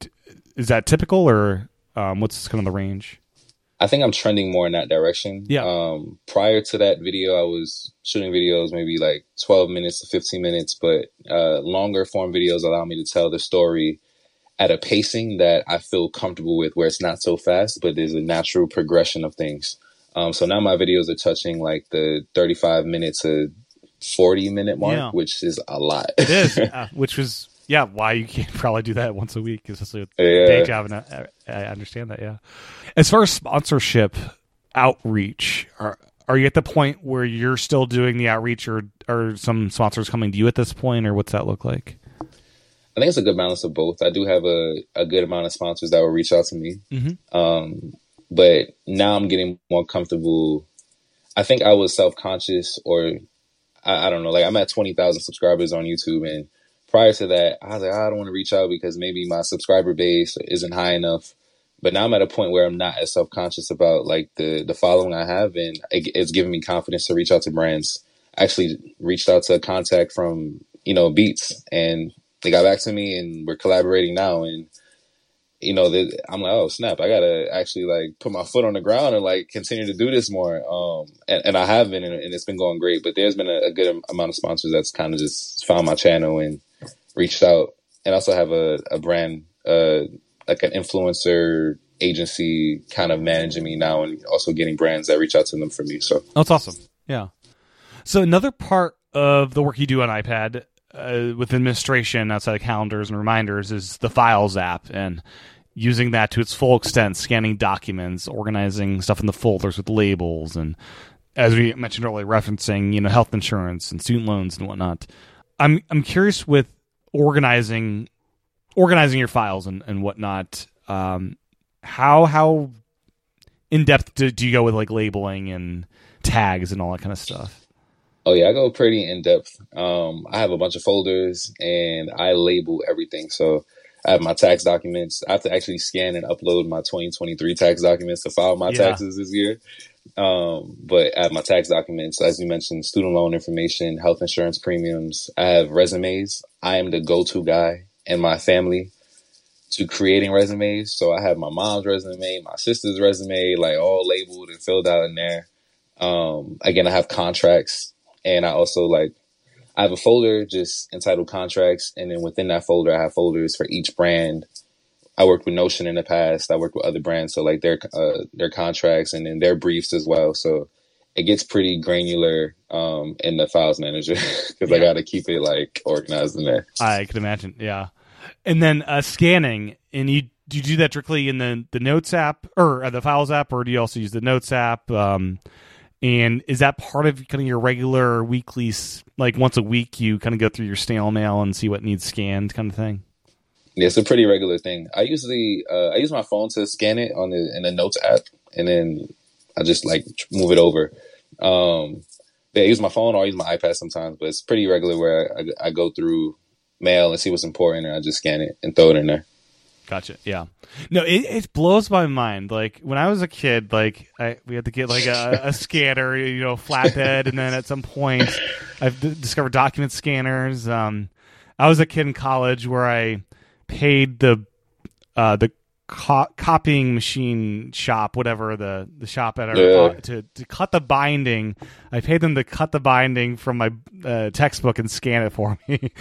Is that typical, or um, what's kind of the range? I think I'm trending more in that direction. Yeah. Um, prior to that video, I was shooting videos maybe like twelve minutes to fifteen minutes, but uh, longer form videos allow me to tell the story at a pacing that I feel comfortable with, where it's not so fast, but there's a natural progression of things. Um, so now my videos are touching like the thirty-five minute to forty minute mark, yeah. which is a lot. It is, uh, which was, yeah, why you can't probably do that once a week, especially with yeah. day job. And I, I understand that, yeah. As far as sponsorship outreach, are are you at the point where you're still doing the outreach, or are some sponsors coming to you at this point, or what's that look like? I think it's a good balance of both. I do have a, a good amount of sponsors that will reach out to me. Mm-hmm. Um, but now I'm getting more comfortable. I think I was self-conscious, or I, I don't know, like I'm at twenty thousand subscribers on YouTube. And prior to that, I was like, I don't want to reach out because maybe my subscriber base isn't high enough. But now I'm at a point where I'm not as self-conscious about like the, the following I have. And it, it's giving me confidence to reach out to brands. I actually reached out to a contact from, you know, Beats, and they got back to me and we're collaborating now. And, you know, I'm like, oh, snap, I got to actually like put my foot on the ground and like continue to do this more. Um, and, and I have been, and it's been going great. But there's been a, a good amount of sponsors that's kind of just found my channel and reached out. And I also have a, a brand, uh, like an influencer agency kind of managing me now, and also getting brands that reach out to them for me. So that's awesome. Yeah. So another part of the work you do on iPad, Uh, with administration outside of calendars and reminders, is the Files app, and using that to its full extent, scanning documents, organizing stuff in the folders with labels, and as we mentioned earlier, referencing, you know, health insurance and student loans and whatnot. I'm I'm curious with organizing organizing your files and, and whatnot. Um, how how in depth do, do you go with like labeling and tags and all that kind of stuff? Oh yeah, I go pretty in depth. Um, I have a bunch of folders and I label everything. So I have my tax documents. I have to actually scan and upload my twenty twenty-three tax documents to file my Yeah. taxes this year. Um, but I have my tax documents, as you mentioned, student loan information, health insurance premiums. I have resumes. I am the go-to guy in my family to creating resumes. So I have my mom's resume, my sister's resume, like all labeled and filled out in there. Um, again, I have contracts, and I also like, I have a folder just entitled contracts. And then within that folder, I have folders for each brand. I worked with Notion in the past. I worked with other brands. So like their, uh, their contracts and then their briefs as well. So it gets pretty granular, um, in the files manager because Yeah. I got to keep it like organized in there. I can imagine. Yeah. And then uh, scanning, and you do you do that directly in the, the Notes app or uh, the Files app, or do you also use the Notes app? Um, and is that part of kind of your regular weekly, s- like once a week, you kind of go through your snail mail and see what needs scanned kind of thing? Yeah, it's a pretty regular thing. I usually uh, I use my phone to scan it on the in the Notes app, and then I just like move it over. Um, yeah, I use my phone or I use my iPad sometimes, but it's pretty regular where I, I go through mail and see what's important, and I just scan it and throw it in there. Gotcha. Yeah. No, it, it blows my mind. Like when I was a kid, like I, we had to get like a, a scanner, you know, flatbed, and then at some point, I've d- discovered document scanners. Um, I was a kid in college where I paid the uh, the co- copying machine shop, whatever the, the shop at our Yeah. uh, to to cut the binding. I paid them to cut the binding from my uh, textbook and scan it for me.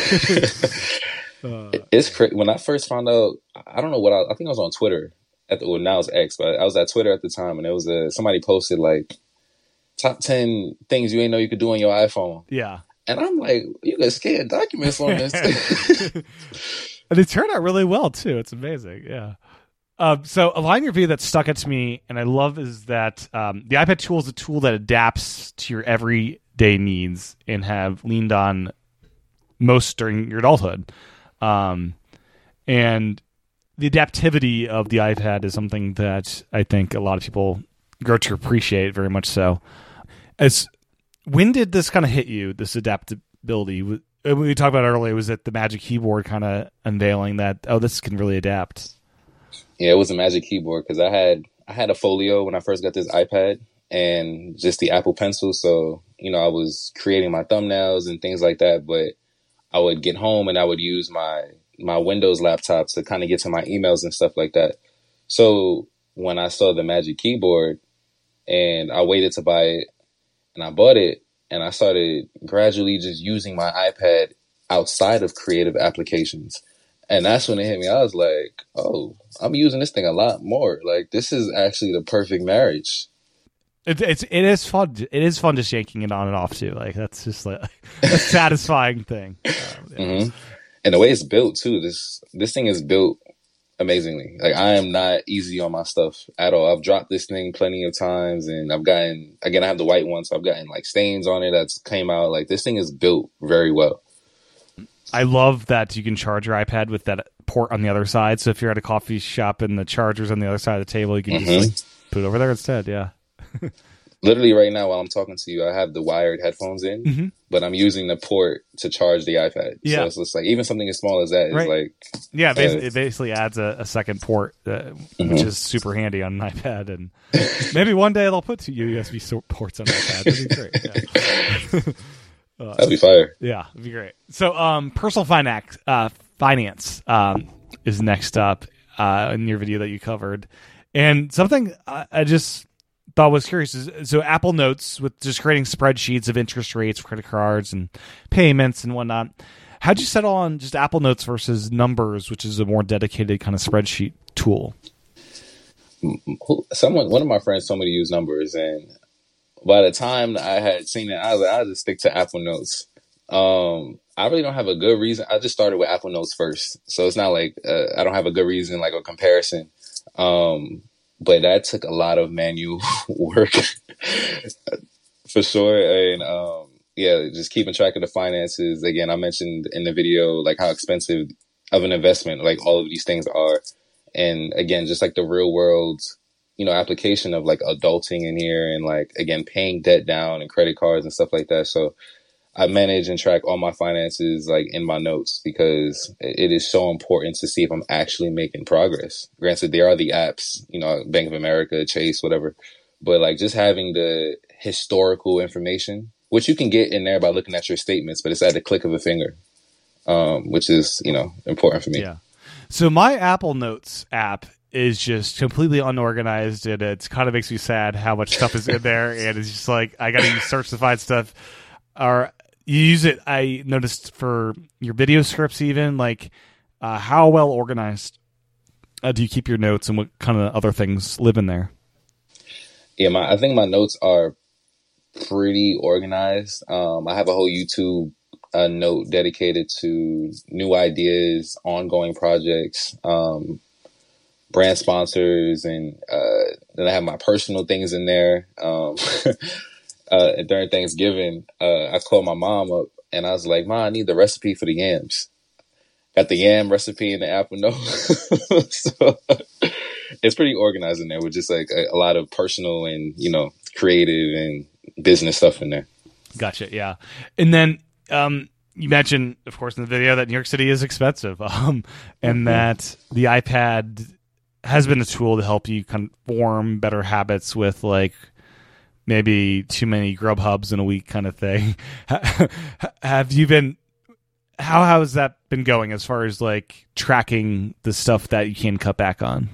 uh, It's crazy. When I first found out, I don't know what I, I think I was on Twitter at the, well, now it's X, but I was at Twitter at the time, and it was a somebody posted like top ten things you ain't know you could do on your iPhone, yeah. and I'm like, you can scan documents on this. And they turned out really well too. It's amazing. Yeah. Um, so a line review that stuck out to me and I love is that um, the iPad tool is a tool that adapts to your everyday needs and have leaned on most during your adulthood. Um, and the adaptivity of the iPad is something that I think a lot of people grow to appreciate very much so. As when did this kind of hit you, this adaptability? We talked about earlier, was it the Magic Keyboard kind of unveiling that, oh, this can really adapt? Yeah, it was a Magic Keyboard because I had I had a Folio when I first got this iPad and just the Apple Pencil. So, you know, I was creating my thumbnails and things like that. But I would get home and I would use my my Windows laptop to kind of get to my emails and stuff like that. So when I saw the Magic Keyboard and I waited to buy it and I bought it, and I started gradually just using my iPad outside of creative applications. And that's when it hit me. I was like, oh, I'm using this thing a lot more. Like, this is actually the perfect marriage. It, it's it is fun. It is fun just yanking it on and off too. Like that's just like a satisfying thing. Um, yeah. Mm-hmm. And the way it's built too, this this thing is built amazingly. Like I am not easy on my stuff at all. I've dropped this thing plenty of times, and I've gotten again. I have the white one, so I've gotten like stains on it that's came out. Like this thing is built very well. I love that you can charge your iPad with that port on the other side. So if you're at a coffee shop and the charger's on the other side of the table, you can Mm-hmm. just like, put it over there instead. Yeah. Literally right now while I'm talking to you, I have the wired headphones in, Mm-hmm. but I'm using the port to charge the iPad. Yeah. So it's just like even something as small as that is Right. like Yeah, basically, uh, it basically adds a, a second port, uh, Mhm. which is super handy on an iPad. And maybe one day they'll put two U S B so- ports on an iPad. That'd be great. Yeah. uh, that'd be fire. yeah, it'd be great. So, um, personal finance, uh, finance um, is next up uh, in your video that you covered, and something I, I just thought was curious is so Apple Notes with just creating spreadsheets of interest rates, credit cards, and payments and whatnot. How'd you settle on just Apple Notes versus Numbers, which is a more dedicated kind of spreadsheet tool? Who- Someone, one of my friends told me to use Numbers, and by the time I had seen it, I was like, I'll just stick to Apple Notes. Um, I really don't have a good reason. I just started with Apple Notes first, so it's not like uh, I don't have a good reason, like a comparison. Um, but that took a lot of manual work for sure, and um, yeah, just keeping track of the finances. Again, I mentioned in the video like how expensive of an investment like all of these things are, and again, just like the real world, you know, application of like adulting in here and like, again, paying debt down and credit cards and stuff like that. So I manage and track all my finances like in my notes because it is so important to see if I'm actually making progress. Granted, there are the apps, you know, Bank of America, Chase, whatever, but like just having the historical information, which you can get in there by looking at your statements, but it's at the click of a finger, um, which is, you know, important for me. Yeah. So my Apple Notes app is just completely unorganized, and it kind of makes me sad how much stuff is in there, and it's just like I got to use search to find stuff. Or you use it, I noticed, for your video scripts even. Like, uh, how well organized uh, do you keep your notes, and what kind of other things live in there? Yeah, my I think my notes are pretty organized. Um, I have a whole YouTube uh, note dedicated to new ideas, ongoing projects, um, brand sponsors, and uh, then I have my personal things in there. Um, uh, and during Thanksgiving, uh, I called my mom up and I was like, "Mom, I need the recipe for the yams." Got the yam recipe in the Apple Note. So it's pretty organized in there with just like a, a lot of personal and, you know, creative and business stuff in there. Gotcha. Yeah. And then um, you mentioned, of course, in the video that New York City is expensive, um, and mm-hmm. that the iPad has been a tool to help you kind of form better habits with like maybe too many Grubhubs in a week kind of thing. Have you been, how has that been going as far as like tracking the stuff that you can cut back on?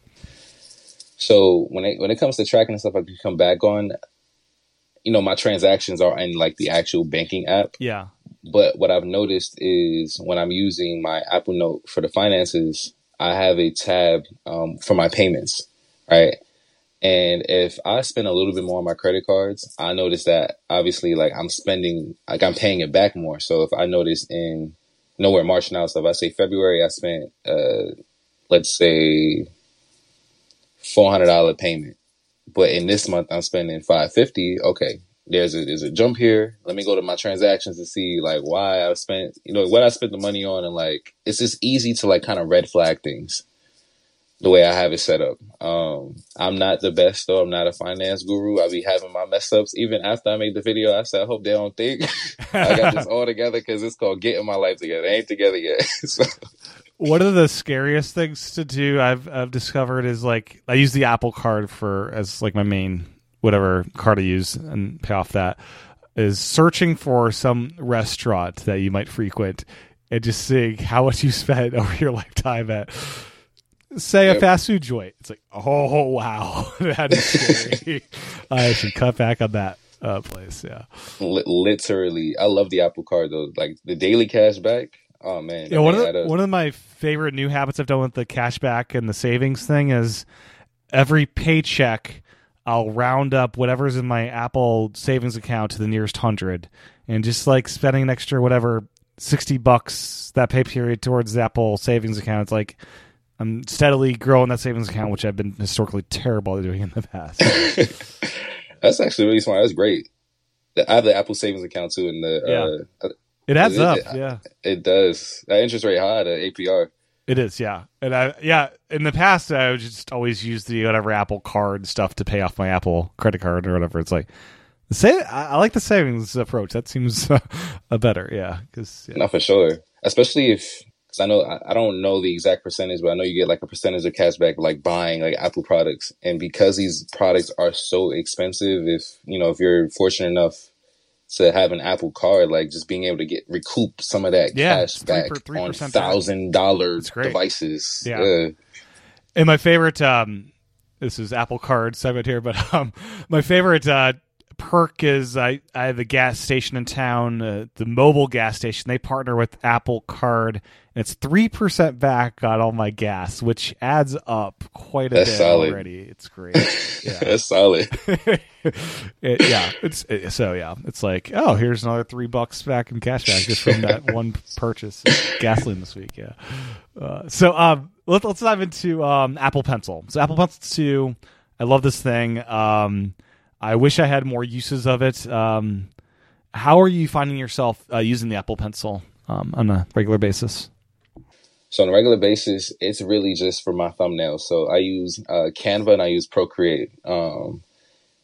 So when it, when it comes to tracking the stuff I can come back on, you know, my transactions are in like the actual banking app. Yeah. But what I've noticed is when I'm using my Apple Note for the finances, I have a tab um, for my payments, right? And if I spend a little bit more on my credit cards, I notice that obviously like I'm spending, like I'm paying it back more. So if I notice in nowhere March now, so if I say February, I spent, uh, let's say four hundred dollars payment, but in this month I'm spending five hundred fifty dollars. Okay. There's a, there's a jump here. Let me go to my transactions to see like why I spent, you know, what I spent the money on. And like, it's just easy to like kind of red flag things the way I have it set up. Um, I'm not the best though. I'm not a finance guru. I be having my mess ups. Even after I made the video, I said, I hope they don't think I got this all together because it's called getting my life together. It ain't together yet. So. One of the scariest things to do I've, I've discovered is like, I use the Apple Card for as like my main whatever card I use and pay off that, is searching for some restaurant that you might frequent and just seeing how much you spent over your lifetime at, say, yep. a fast food joint. It's like, oh, wow. That is scary. I should cut back on that uh, place, yeah. L- literally. I love the Apple Card, though. Like, the daily cash back, oh, man. Yeah, one of, the, one of my favorite new habits I've done with the cash back and the savings thing is every paycheck I'll round up whatever's in my Apple savings account to the nearest hundred, and just like spending an extra whatever sixty bucks that pay period towards the Apple savings account. It's like I'm steadily growing that savings account, which I've been historically terrible at doing in the past. That's actually really smart. That's great. I have the Apple savings account too, and the yeah. uh, it adds it, up. It, yeah, it does. That interest rate high, the A P R. It is, yeah. And I, yeah, in the past, I would just always use the whatever Apple Card stuff to pay off my Apple credit card or whatever. It's like, say, I, I like the savings approach. That seems uh, a better, yeah. Cause, yeah. No, for sure. Especially if, because I know, I, I don't know the exact percentage, but I know you get like a percentage of cash back, like buying like Apple products. And because these products are so expensive, if, you know, if you're fortunate enough to have an Apple Card, like just being able to get recoup some of that yeah, cash back on thousand dollar devices. Yeah. yeah. And my favorite, um, this is Apple Card segment here, but um, my favorite uh, perk is I, I have a gas station in town, uh, the mobile gas station. They partner with Apple Card, and it's three percent back on all my gas, which adds up quite a That's bit solid. already. It's great. Yeah. That's solid. it, yeah, it's it, so yeah. It's like, oh, here's another three bucks back in cash back just from that one purchase of gasoline this week. Yeah. Uh, so um, let's let's dive into um, Apple Pencil. So Apple Pencil two, I love this thing. Um, I wish I had more uses of it. Um, how are you finding yourself uh, using the Apple Pencil um, on a regular basis? So on a regular basis, it's really just for my thumbnails. So I use uh, Canva and I use Procreate. Um,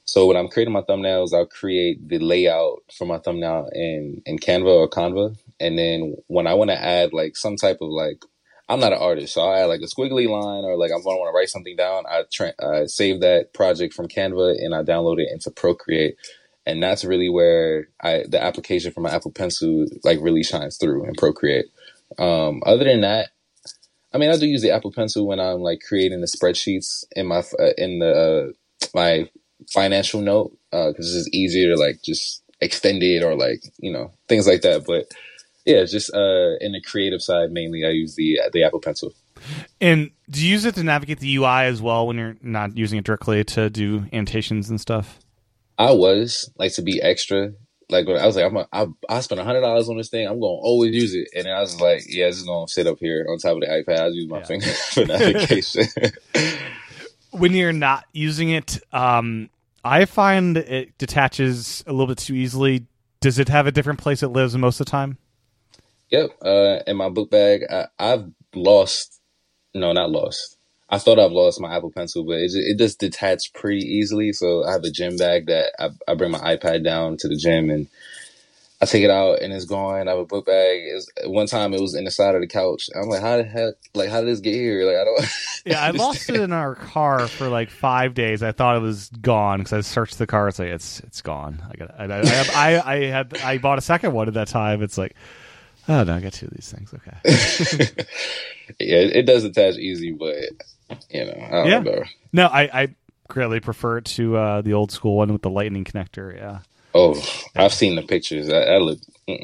So when I'm creating my thumbnails, I'll create the layout for my thumbnail in, in Canva or Canva. And then when I want to add like some type of like, I'm not an artist, so I'll add like a squiggly line or like I want to write something down. I, tra- I save that project from Canva and I download it into Procreate. And that's really where I the application for my Apple Pencil like really shines through in Procreate. Um, other than that, I mean, I do use the Apple Pencil when I'm like creating the spreadsheets in my uh, in the uh, my financial note because uh, it's just easier to like just extend it or like you know things like that. But yeah, just uh, in the creative side mainly, I use the the Apple Pencil. And do you use it to navigate the U I as well when you're not using it directly to do annotations and stuff? I was like to be extra. Like when I was like, I'm a, I I spent a hundred dollars on this thing. I'm gonna always use it, and then I was like, yeah, this is gonna sit up here on top of the iPad. I use my yeah. finger for navigation. When you're not using it, um, I find it detaches a little bit too easily. Does it have a different place it lives most of the time? Yep. Uh, in my book bag, I, I've lost. No, not lost. I thought I've lost my Apple Pencil, but it just, it just detached pretty easily. So I have a gym bag that I, I bring my iPad down to the gym and I take it out and it's gone. I have a book bag. It's, one time it was in the side of the couch. I'm like, how the heck, like, how did this get here? Like, I don't. Yeah, I lost it in our car for like five days. I thought it was gone because I searched the car. It's like, it's it's gone. I got. I I, I, I had I bought a second one at that time. It's like, oh no, I got two of these things. Okay. Yeah, it, it does attach easy, but. You know, I don't yeah. know. No, I, I greatly prefer it to uh, the old school one with the lightning connector. Yeah. Oh, I've seen the pictures. That, that look.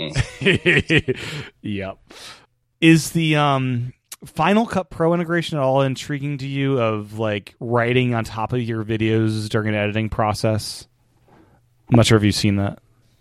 Yep. Is the um, Final Cut Pro integration at all intriguing to you? Of like writing on top of your videos during an editing process? I'm not sure if you've seen that.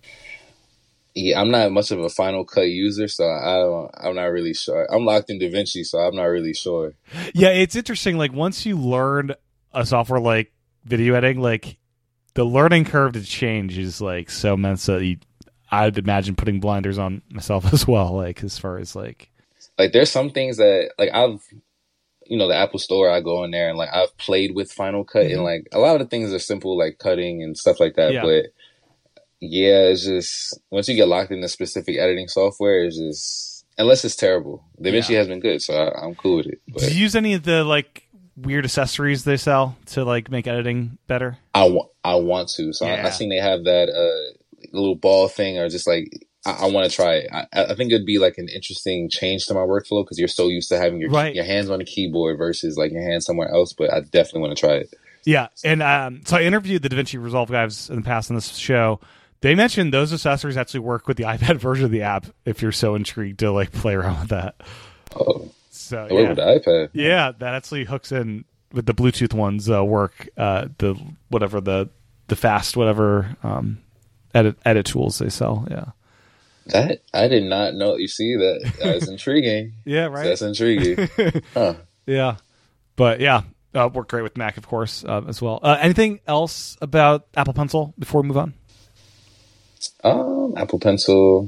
Yeah, I'm not much of a Final Cut user, so I don't. I'm not really sure. I'm locked in DaVinci, so I'm not really sure. Yeah, it's interesting. Like once you learn a software like video editing, like the learning curve to change is like so immense that you, I'd imagine putting blinders on myself as well. Like as far as like, like there's some things that like I've, you know, the Apple Store. I go in there and like I've played with Final Cut, mm-hmm. and like a lot of the things are simple, like cutting and stuff like that, yeah. but. Yeah, it's just once you get locked into specific editing software, it's just unless it's terrible. DaVinci yeah. has been good, so I, I'm cool with it. But do you use any of the like weird accessories they sell to like make editing better? I want, I want to. So yeah. I, I seen they have that uh, little ball thing, or just like I, I want to try it. I, I think it'd be like an interesting change to my workflow because you're so used to having your right. your hands on the keyboard versus like your hands somewhere else. But I definitely want to try it. Yeah, and um, so I interviewed the DaVinci Resolve guys in the past on this show. They mentioned those accessories actually work with the iPad version of the app if you're so intrigued to like play around with that. Oh, so yeah. with the iPad. Yeah, that actually hooks in with the Bluetooth ones. Uh, work uh, the whatever the the fast whatever um, edit edit tools they sell. Yeah, that I did not know. You see that that's intriguing. Yeah, right. That's intriguing. Huh. Yeah, but yeah, uh, worked great with Mac, of course, uh, as well. Uh, anything else about Apple Pencil before we move on? Um, Apple Pencil.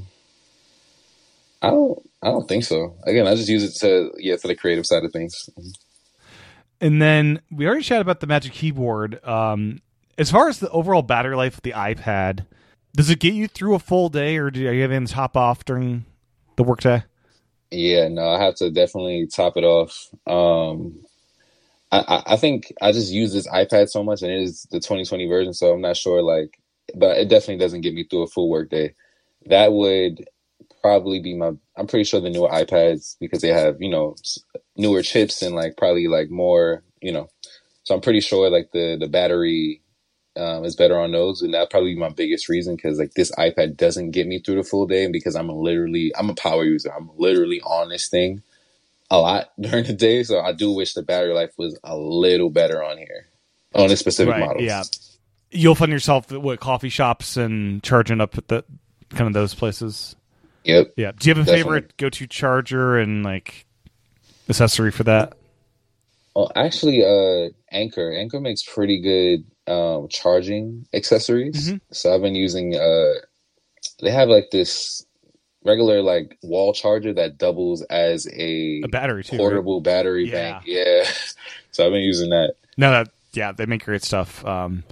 I don't. I don't think so. Again, I just use it to yeah for the creative side of things. And then we already chatted about the Magic Keyboard. Um, as far as the overall battery life of the iPad, does it get you through a full day, or do you have anything to top off during the workday? Yeah, no, I have to definitely top it off. Um, I, I think I just use this iPad so much, and it is the twenty twenty version, so I'm not sure like. But it definitely doesn't get me through a full work day. That would probably be my, I'm pretty sure the newer iPads, because they have, you know, newer chips and like probably like more, you know, so I'm pretty sure like the, the battery um, is better on those. And that'd probably be my biggest reason. Cause like this iPad doesn't get me through the full day because I'm literally, I'm a power user. I'm literally on this thing a lot during the day. So I do wish the battery life was a little better on here on this specific right, model. Yeah. You'll find yourself at what coffee shops and charging up at the kind of those places. Yep. Yeah. Do you have a definitely. favorite go-to charger and like accessory for that? Well, actually, uh, Anker. Anker makes pretty good um, charging accessories. Mm-hmm. So I've been using. Uh, they have like this regular like wall charger that doubles as a, a battery too, portable right? battery yeah. bank. Yeah. So I've been using that. No, that yeah, they make great stuff. Um,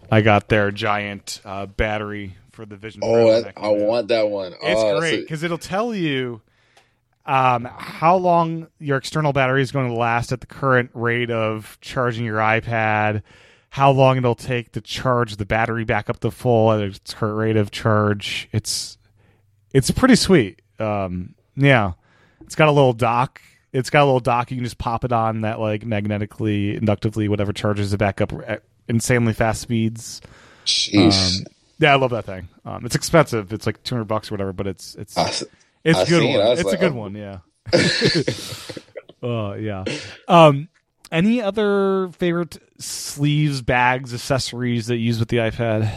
I got their giant uh, battery for the Vision Pro. Oh, that, I want that one. It's oh, great because it'll tell you um, how long your external battery is going to last at the current rate of charging your iPad, how long it'll take to charge the battery back up to full at its current rate of charge. It's it's pretty sweet. Um, yeah, it's got a little dock. It's got a little dock. You can just pop it on that, like, magnetically, inductively, whatever, charges it back up at insanely fast speeds. Jeez. Um, yeah, I love that thing. Um, it's expensive. It's like two hundred bucks or whatever, but it's it's I, it's I a good seen one. it. It's like, a good oh. one. Yeah. Oh yeah. Um, any other favorite sleeves, bags, accessories that you use with the iPad?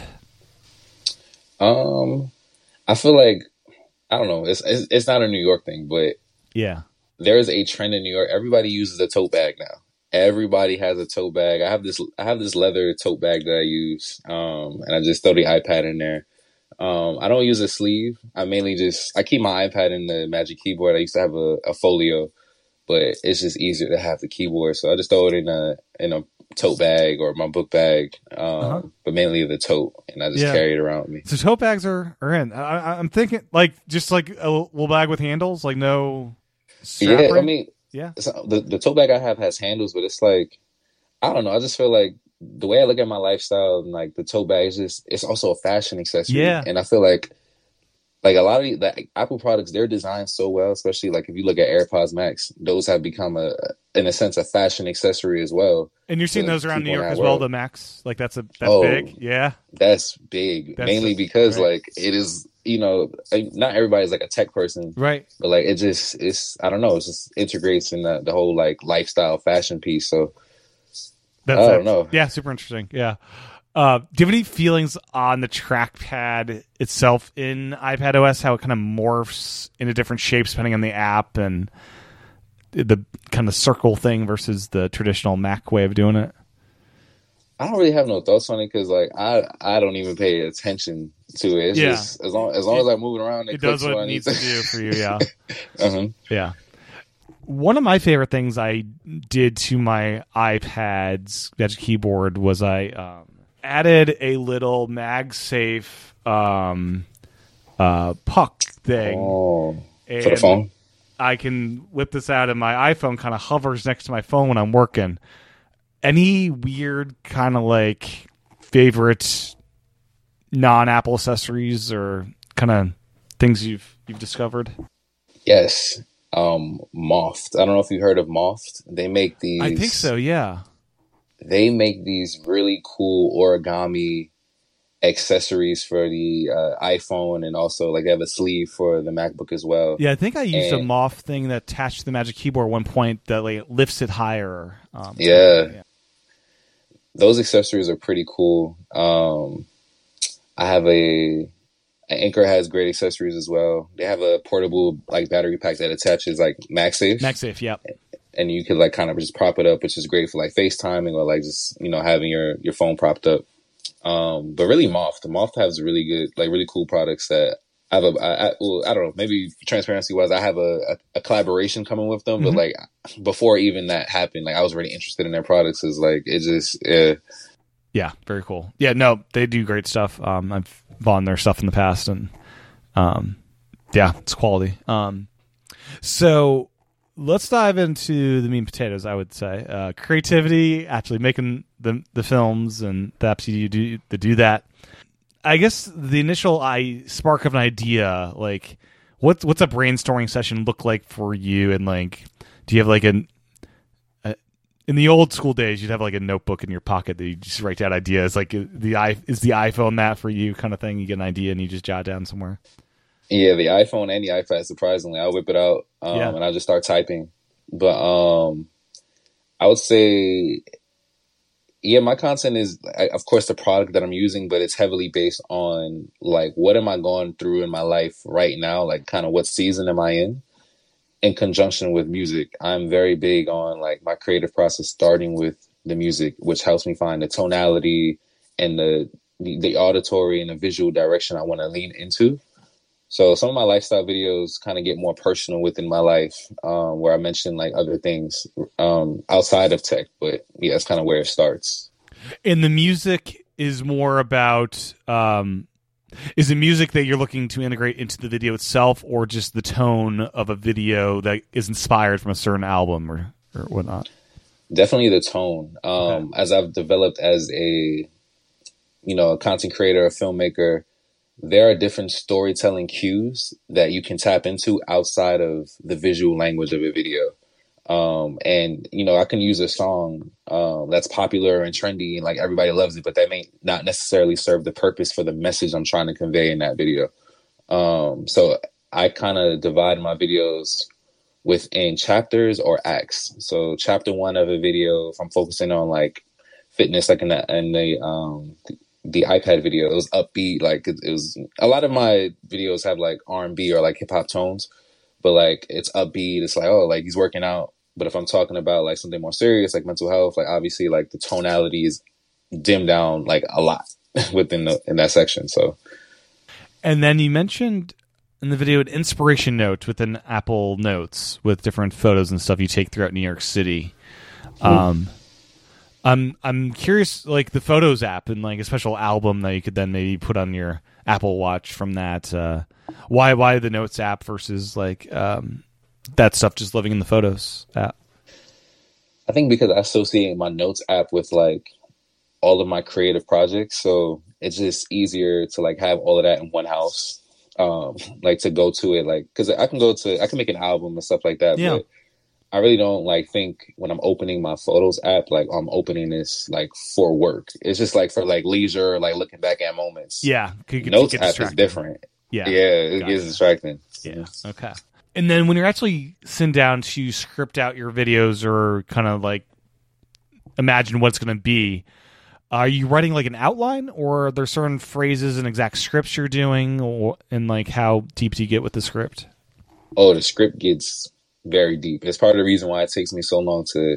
Um, I feel like I don't know. It's it's, it's not a New York thing, but yeah, there is a trend in New York. Everybody uses a tote bag now. Everybody has a tote bag. I have this. I have this leather tote bag that I use, um, and I just throw the iPad in there. Um, I don't use a sleeve. I mainly just I keep my iPad in the Magic Keyboard. I used to have a, a folio, but it's just easier to have the keyboard, so I just throw it in a in a tote bag or my book bag, um, uh-huh. but mainly the tote, and I just yeah. carry it around with me. So tote bags are are in. I, I'm thinking like just like a little bag with handles, like no. Yeah, I mean. Yeah, the the tote bag I have has handles, but it's like I don't know. I just feel like the way I look at my lifestyle and like the tote bag is just it's also a fashion accessory. Yeah, and I feel like like a lot of the, the Apple products, they're designed so well, especially like if you look at AirPods Max, those have become a in a sense a fashion accessory as well. And you're seeing those around New York as well, the Max, like that's a that's oh, big, yeah, that's big, that's mainly a, because right. like it is. You know, not everybody's like a tech person, right? But like it just, it's I don't know, it just integrates in the, the whole like lifestyle fashion piece. So That's I don't it. know. Yeah, super interesting. Yeah. Uh, do you have any feelings on the trackpad itself in iPadOS? How it kind of morphs into different shapes depending on the app, and the kind of circle thing versus the traditional Mac way of doing it? I don't really have no thoughts on it because, like, I I don't even pay attention to it. It's yeah. just as long as long it, as I'm moving around, it, it does what what it needs to do for you. Yeah, uh-huh. yeah. One of my favorite things I did to my iPad's Magic Keyboard was I um, added a little MagSafe um, uh, puck thing. Oh, for the phone. I can whip this out, and my iPhone kind of hovers next to my phone when I'm working. Any weird kind of like favorite non-Apple accessories or kind of things you've you've discovered? Yes, um, Moft. I don't know if you've heard of Moft. They make these. I think so. Yeah. They make these really cool origami accessories for the uh, iPhone, and also like they have a sleeve for the MacBook as well. Yeah, I think I used and, a Moft thing that attached to the Magic Keyboard at one point that like lifts it higher. Um, yeah. yeah. Those accessories are pretty cool. Um, I have a, Anchor has great accessories as well. They have a portable like battery pack that attaches like MagSafe. MagSafe, yeah. And you could like kind of just prop it up, which is great for like FaceTiming or like just, you know, having your, your phone propped up. Um, but really Moft. Moft has really good, like really cool products that I have a, I, I, well, I don't know, maybe transparency wise, I have a, a, a collaboration coming with them, mm-hmm. but like before even that happened, like I was really interested in their products. Is like, it just, yeah. Yeah, very cool. Yeah, no, they do great stuff. Um, I've bought their stuff in the past, and um, yeah, it's quality. Um, so let's dive into the meat and potatoes. I would say uh, creativity, actually making the the films and the apps you do to do that. I guess the initial I spark of an idea, like what's what's a brainstorming session look like for you, and like, do you have like an in the old school days, you'd have like a notebook in your pocket that you just write down ideas. Like the i is the iPhone that for you kind of thing. You get an idea and you just jot it down somewhere. Yeah, the iPhone and the iPad. Surprisingly, I'll whip it out um, yeah. and I just start typing. But um, I would say, yeah, my content is, of course, the product that I'm using, but it's heavily based on like what am I going through in my life right now? Like, kind of what season am I in? In conjunction with music. I'm very big on like my creative process starting with the music, which helps me find the tonality and the the, the auditory and the visual direction I want to lean into. So some of my lifestyle videos kind of get more personal within my life, um, where I mention like other things um, outside of tech. But yeah, that's kind of where it starts. And the music is more about um, is the music that you're looking to integrate into the video itself, or just the tone of a video that is inspired from a certain album or, or whatnot? Definitely the tone. Um, okay. As I've developed as a, you know, a content creator, a filmmaker, there are different storytelling cues that you can tap into outside of the visual language of a video. Um, and, you know, I can use a song um, that's popular and trendy and like everybody loves it, but that may not necessarily serve the purpose for the message I'm trying to convey in that video. Um, so I kind of divide my videos within chapters or acts. So chapter one of a video, if I'm focusing on like fitness, like in the, in the, um, the, the iPad video, it was upbeat. Like it, it was, a lot of my videos have like R and B or like hip hop tones, but like it's upbeat. It's like, oh, like he's working out. But if I'm talking about like something more serious, like mental health, like obviously like the tonality is dimmed down like a lot within the, in that section. So, and then you mentioned in the video an inspiration note within Apple Notes with different photos and stuff you take throughout New York City. Mm-hmm. Um, I'm I'm curious, like the Photos app and like a special album that you could then maybe put on your Apple Watch from that. Uh, why why the Notes app versus like um, that stuff just living in the Photos app? I think because I associate my Notes app with like all of my creative projects, so it's just easier to like have all of that in one house. Um, like to go to it, like because I can go to I can make an album and stuff like that, yeah. But I really don't like think when I'm opening my Photos app, like I'm opening this like for work. It's just like for like leisure, like looking back at moments. Yeah. Notes app is different. Yeah. Yeah. It gotcha. Gets distracting. Yeah. Okay. And then when you're actually sitting down to script out your videos or kind of like imagine what it's going to be, are you writing like an outline, or are there certain phrases and exact scripts you're doing, or and like how deep do you get with the script? Oh, the script gets very deep. It's part of the reason why it takes me so long to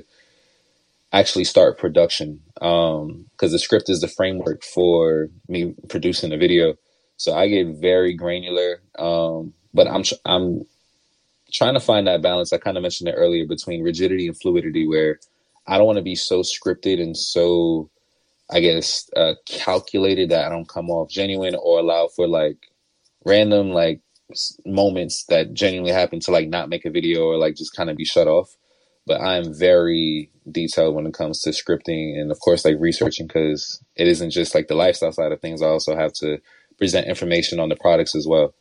actually start production, um, because the script is the framework for me producing the video. So I get very granular, um, but I'm I'm trying to find that balance. I kind of mentioned it earlier between rigidity and fluidity, where I don't want to be so scripted and so, I guess, uh, calculated that I don't come off genuine, or allow for like random like moments that genuinely happen to like not make a video or like just kind of be shut off. But I'm very detailed when it comes to scripting and of course like researching, because it isn't just like the lifestyle side of things. I also have to present information on the products as well.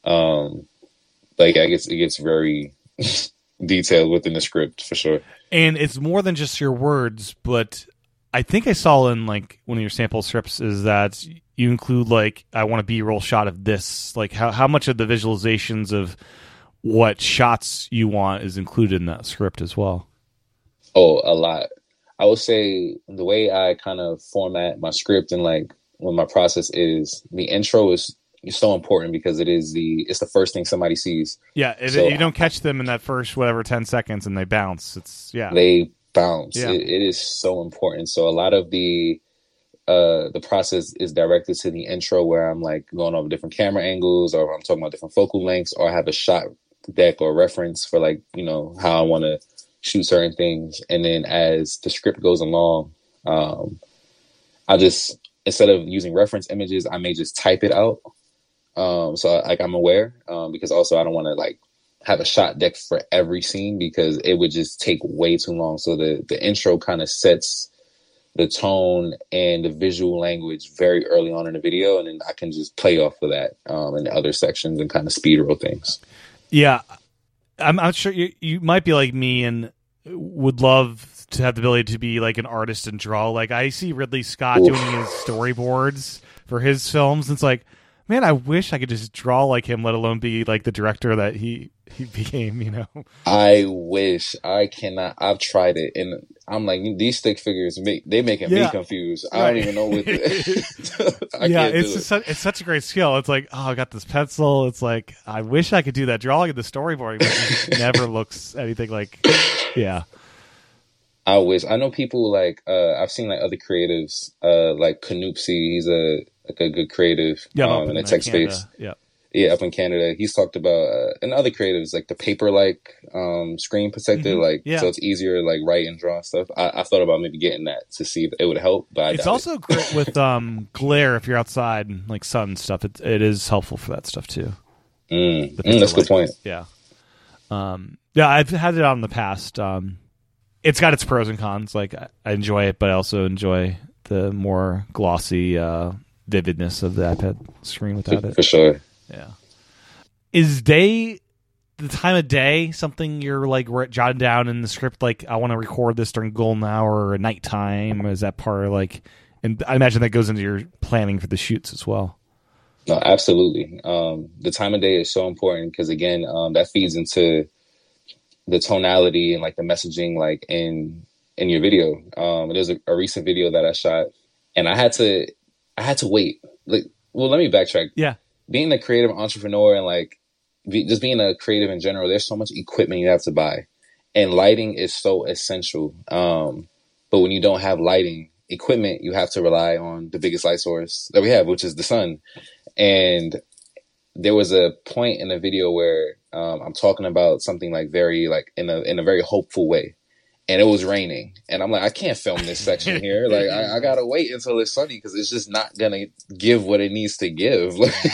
Um, like I guess it gets very detailed within the script for sure. And it's more than just your words, but I think I saw in like one of your sample scripts is that you include like, I want a B-roll shot of this. Like how, how much of the visualizations of what shots you want is included in that script as well? Oh, a lot. I would say the way I kind of format my script and like when my process is, the intro is, is so important because it is the, it's the first thing somebody sees. Yeah. It, so you don't catch them in that first, whatever, ten seconds and they bounce. It's yeah. They bounce. Yeah. It, it is so important. So a lot of the, uh, the process is directed to the intro where I'm like going over different camera angles, or I'm talking about different focal lengths, or I have a shot deck or reference for like, you know, how I want to shoot certain things. And then as the script goes along, um, I just, instead of using reference images, I may just type it out. Um, so like I'm aware, um, because also I don't want to like have a shot deck for every scene because it would just take way too long. So the, the intro kind of sets the tone and the visual language very early on in the video. And then I can just play off of that, um, in the other sections and kind of speed roll things. Yeah. I'm not sure you, you might be like me and would love to have the ability to be like an artist and draw. Like I see Ridley Scott Oof. doing his storyboards for his films. And it's like, man, I wish I could just draw like him, let alone be like the director that he, he became, you know? I wish. I cannot. I've tried it. And I'm like, these stick figures, make they making yeah. me confused. I right. don't even know what the, I Yeah, can't it's, do just such, it's such a great skill. It's like, oh, I got this pencil. It's like, I wish I could do that drawing and the storyboarding, but it never looks anything like, yeah. I wish. I know people like, uh, I've seen like other creatives, uh, like Canoopsy. He's a, like a good creative, yeah, um, in the tech Canada. space. Yeah. yeah, up in Canada. He's talked about uh, and other creatives like the paper like um, screen protector, Mm-hmm. like Yeah. so it's easier to like write and draw and stuff. I, I thought about maybe getting that to see if it would help, but I It's doubt also it. great with um, glare if you're outside and like sun and stuff. It it is helpful for that stuff too. Mm, The mm, that's a paper good point. Yeah. Um, yeah, I've had it on in the past. Um, it's got its pros and cons. Like I, I enjoy it, but I also enjoy the more glossy uh, vividness of the iPad screen without For, it. for sure. Yeah. Is day the time of day something you're like jotting down in the script? Like, I want to record this during golden hour or nighttime. Is that part of like? And I imagine that goes into your planning for the shoots as well. No, absolutely. Um, the time of day is so important because again, um, that feeds into the tonality and like the messaging, like in in your video. Um, there's a, a recent video that I shot, and I had to I had to wait. Like, well, let me backtrack. Yeah. Being a creative entrepreneur and like be, just being a creative in general, there's so much equipment you have to buy, and lighting is so essential. Um, but when you don't have lighting equipment, you have to rely on the biggest light source that we have, which is the sun. And there was a point in the video where um, I'm talking about something like very like in a in a very hopeful way, and it was raining, and I'm like, I can't film this section here. Like, I, I gotta wait until it's sunny because it's just not gonna give what it needs to give.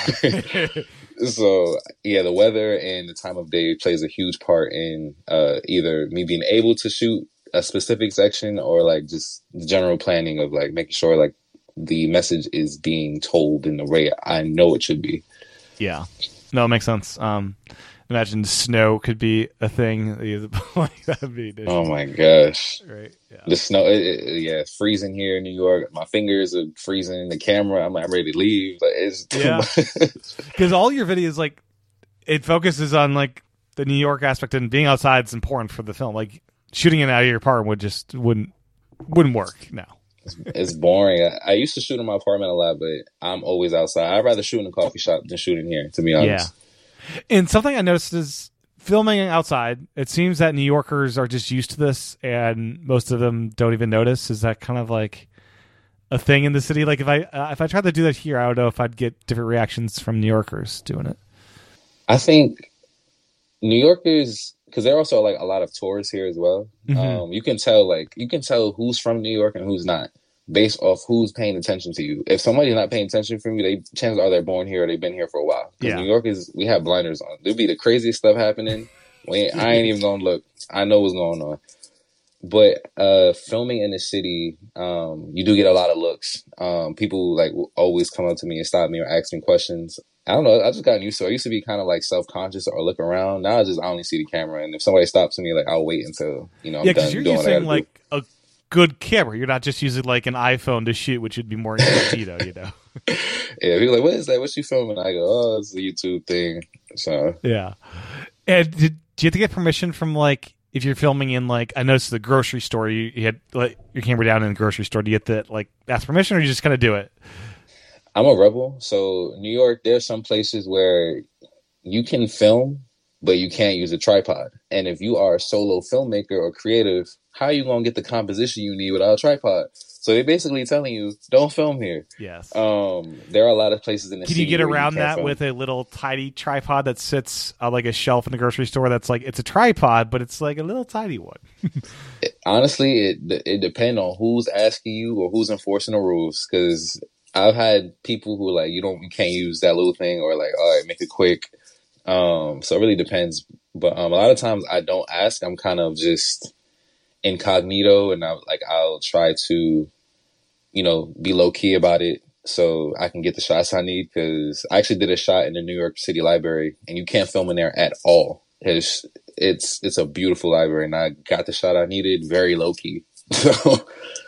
So yeah, the weather and the time of day plays a huge part in uh, either me being able to shoot a specific section or like just the general planning of like making sure like the message is being told in the way I know it should be. Yeah. No, it makes sense. Um, imagine snow could be a thing. Like, that'd be Oh my gosh. right. Yeah. The snow, it, it, yeah, it's freezing here in New York. My fingers are freezing. The camera, I'm, I'm ready to leave. But it's too Yeah. much. Because all your videos, like, it focuses on like the New York aspect, and being outside is important for the film. Like, shooting it out of your apartment would just wouldn't wouldn't work now. It's boring. I, I used to shoot in my apartment a lot, but I'm always outside. I'd rather shoot in a coffee shop than shoot in here, to be honest. Yeah. And something I noticed is filming outside, it seems that New Yorkers are just used to this, and most of them don't even notice. Is that kind of like a thing in the city? Like, if I uh, if I tried to do that here, I don't know if I'd get different reactions from New Yorkers doing it. I think New Yorkers, because there are also like a lot of tourists here as well. Mm-hmm. Um, you can tell like you can tell who's from New York and who's not based off who's paying attention to you. If somebody's not paying attention from you, they chances are they're born here or they've been here for a while. Because Yeah. New York is we have blinders on. There'll be the craziest stuff happening. We ain't, I ain't even gonna look. I know what's going on. But uh, filming in the city, um, you do get a lot of looks. Um, people like will always come up to me and stop me or ask me questions. I don't know. I just gotten used to it. I used to be kind of like self-conscious or look around. Now I just I only see the camera, and if somebody stops me, like I'll wait until you know I'm Yeah, done because you're doing what I using gotta like a good camera. You're not just using like an iPhone to shoot, which would be more incognito, you know. do. Yeah, people are like, what is that? What you filming? I go, oh, it's a YouTube thing. So Yeah. And did, do you have to get permission from like if you're filming in like I noticed the grocery store, you, you had like your camera down in the grocery store. Do you have to like ask permission, or you just kind of do it? I'm a rebel. So New York, there's some places where you can film, but you can't use a tripod. And if you are a solo filmmaker or creative, how are you going to get the composition you need without a tripod? So they're basically telling you, don't film here. Yes. Um, there are a lot of places in the Can city you get where around can't that film. with a little tiny tripod that sits on like a shelf in the grocery store? That's like it's a tripod, but it's like a little tiny one. Honestly, it it depends on who's asking you or who's enforcing the rules. Because I've had people who are like, you don't, you can't use that little thing, or like, all right, make it quick. Um, so it really depends. But um, a lot of times I don't ask. I'm kind of just incognito, and I like I'll try to, you know, be low key about it so I can get the shots I need. Because I actually did a shot in the New York City Library, and you can't film in there at all. It's it's it's a beautiful library, and I got the shot I needed very low key. So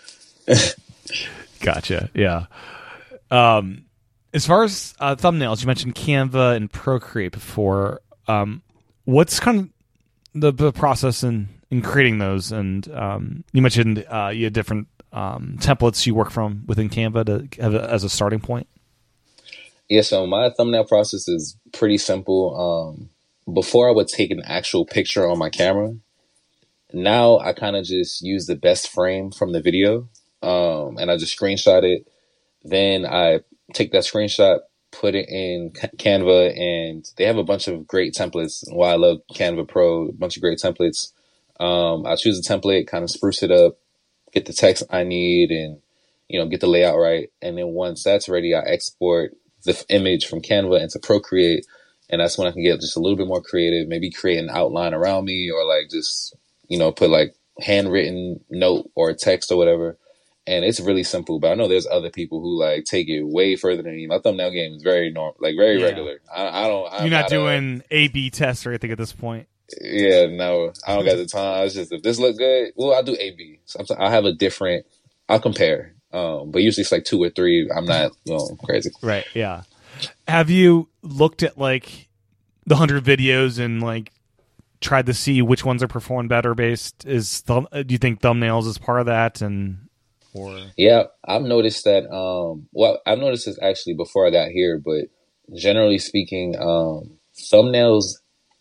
Gotcha. Yeah. Um, as far as uh, thumbnails, you mentioned Canva and Procreate before. Um, what's kind of the, the process in, in creating those? And um, you mentioned uh, you had different um, templates you work from within Canva to have a, as a starting point. yeah, so my thumbnail process is pretty simple. Um, before I would take an actual picture on my camera. Now I kind of just use the best frame from the video, um, and I just screenshot it. Then I take that screenshot, put it in Canva, and they have a bunch of great templates. Why I love Canva Pro, a bunch of great templates. Um, I choose a template, kind of spruce it up, get the text I need, and, you know, get the layout right. And then once that's ready, I export the f- image from Canva into Procreate. And that's when I can get just a little bit more creative, maybe create an outline around me, or like just, you know, put like handwritten note or text or whatever. And it's really simple, but I know there's other people who like take it way further than me. My thumbnail game is very normal, like very yeah. regular. I, I don't. I'm You're not, not doing a B tests or anything at this point. Yeah, no, I don't got the time. It's just if this look good, well, I'll do A B. Sometimes I have a different. I'll compare, um, but usually it's like two or three. I'm not, you know, crazy. Right. Yeah. Have you looked at like the hundred videos and like tried to see which ones are performing better based? Is thumb, do you think thumbnails is part of that? And or yeah, I've noticed that. Um, well, I've noticed this actually before I got here, but generally speaking, um, thumbnails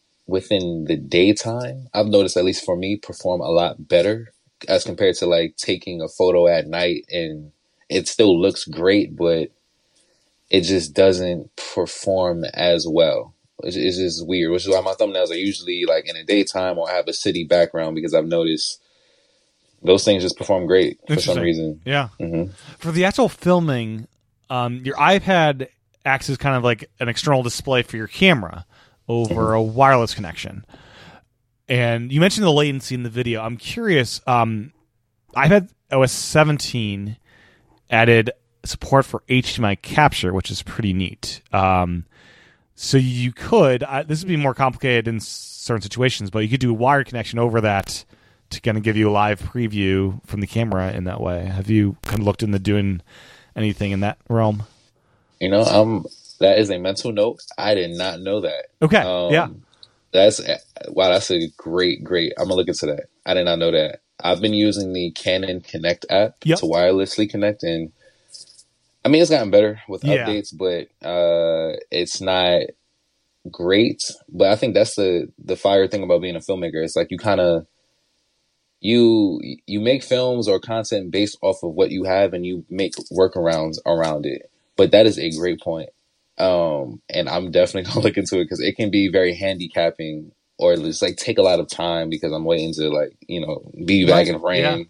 within the daytime, I've noticed, at least for me, perform a lot better as compared to like taking a photo at night, and it still looks great, but it just doesn't perform as well. It's, it's just weird, which is why my thumbnails are usually like in the daytime or have a city background, because I've noticed those things just perform great for some reason. Yeah. Mm-hmm. For the actual filming, um, your iPad acts as kind of like an external display for your camera over mm-hmm. a wireless connection. And you mentioned the latency in the video. I'm curious, um, iPad O S seventeen added support for H D M I capture, which is pretty neat. Um, so you could, I, this would be more complicated in certain situations, but you could do a wired connection over that to kind of give you a live preview from the camera in that way. Have you kind of looked into doing anything in that realm? You know, um, that is a mental note. I did not know that. Okay. Um, yeah. That's, wow, that's a great, great, I'm going to look into that. I did not know that. I've been using the Canon Connect app yep. to wirelessly connect, and I mean, it's gotten better with yeah. updates, but uh, it's not great. But I think that's the, the fire thing about being a filmmaker. It's like you kind of, You you make films or content based off of what you have, and you make workarounds around it. But that is a great point. Um, and I'm definitely going to look into it, because it can be very handicapping, or just like take a lot of time because I'm waiting to like, you know, be back in frame.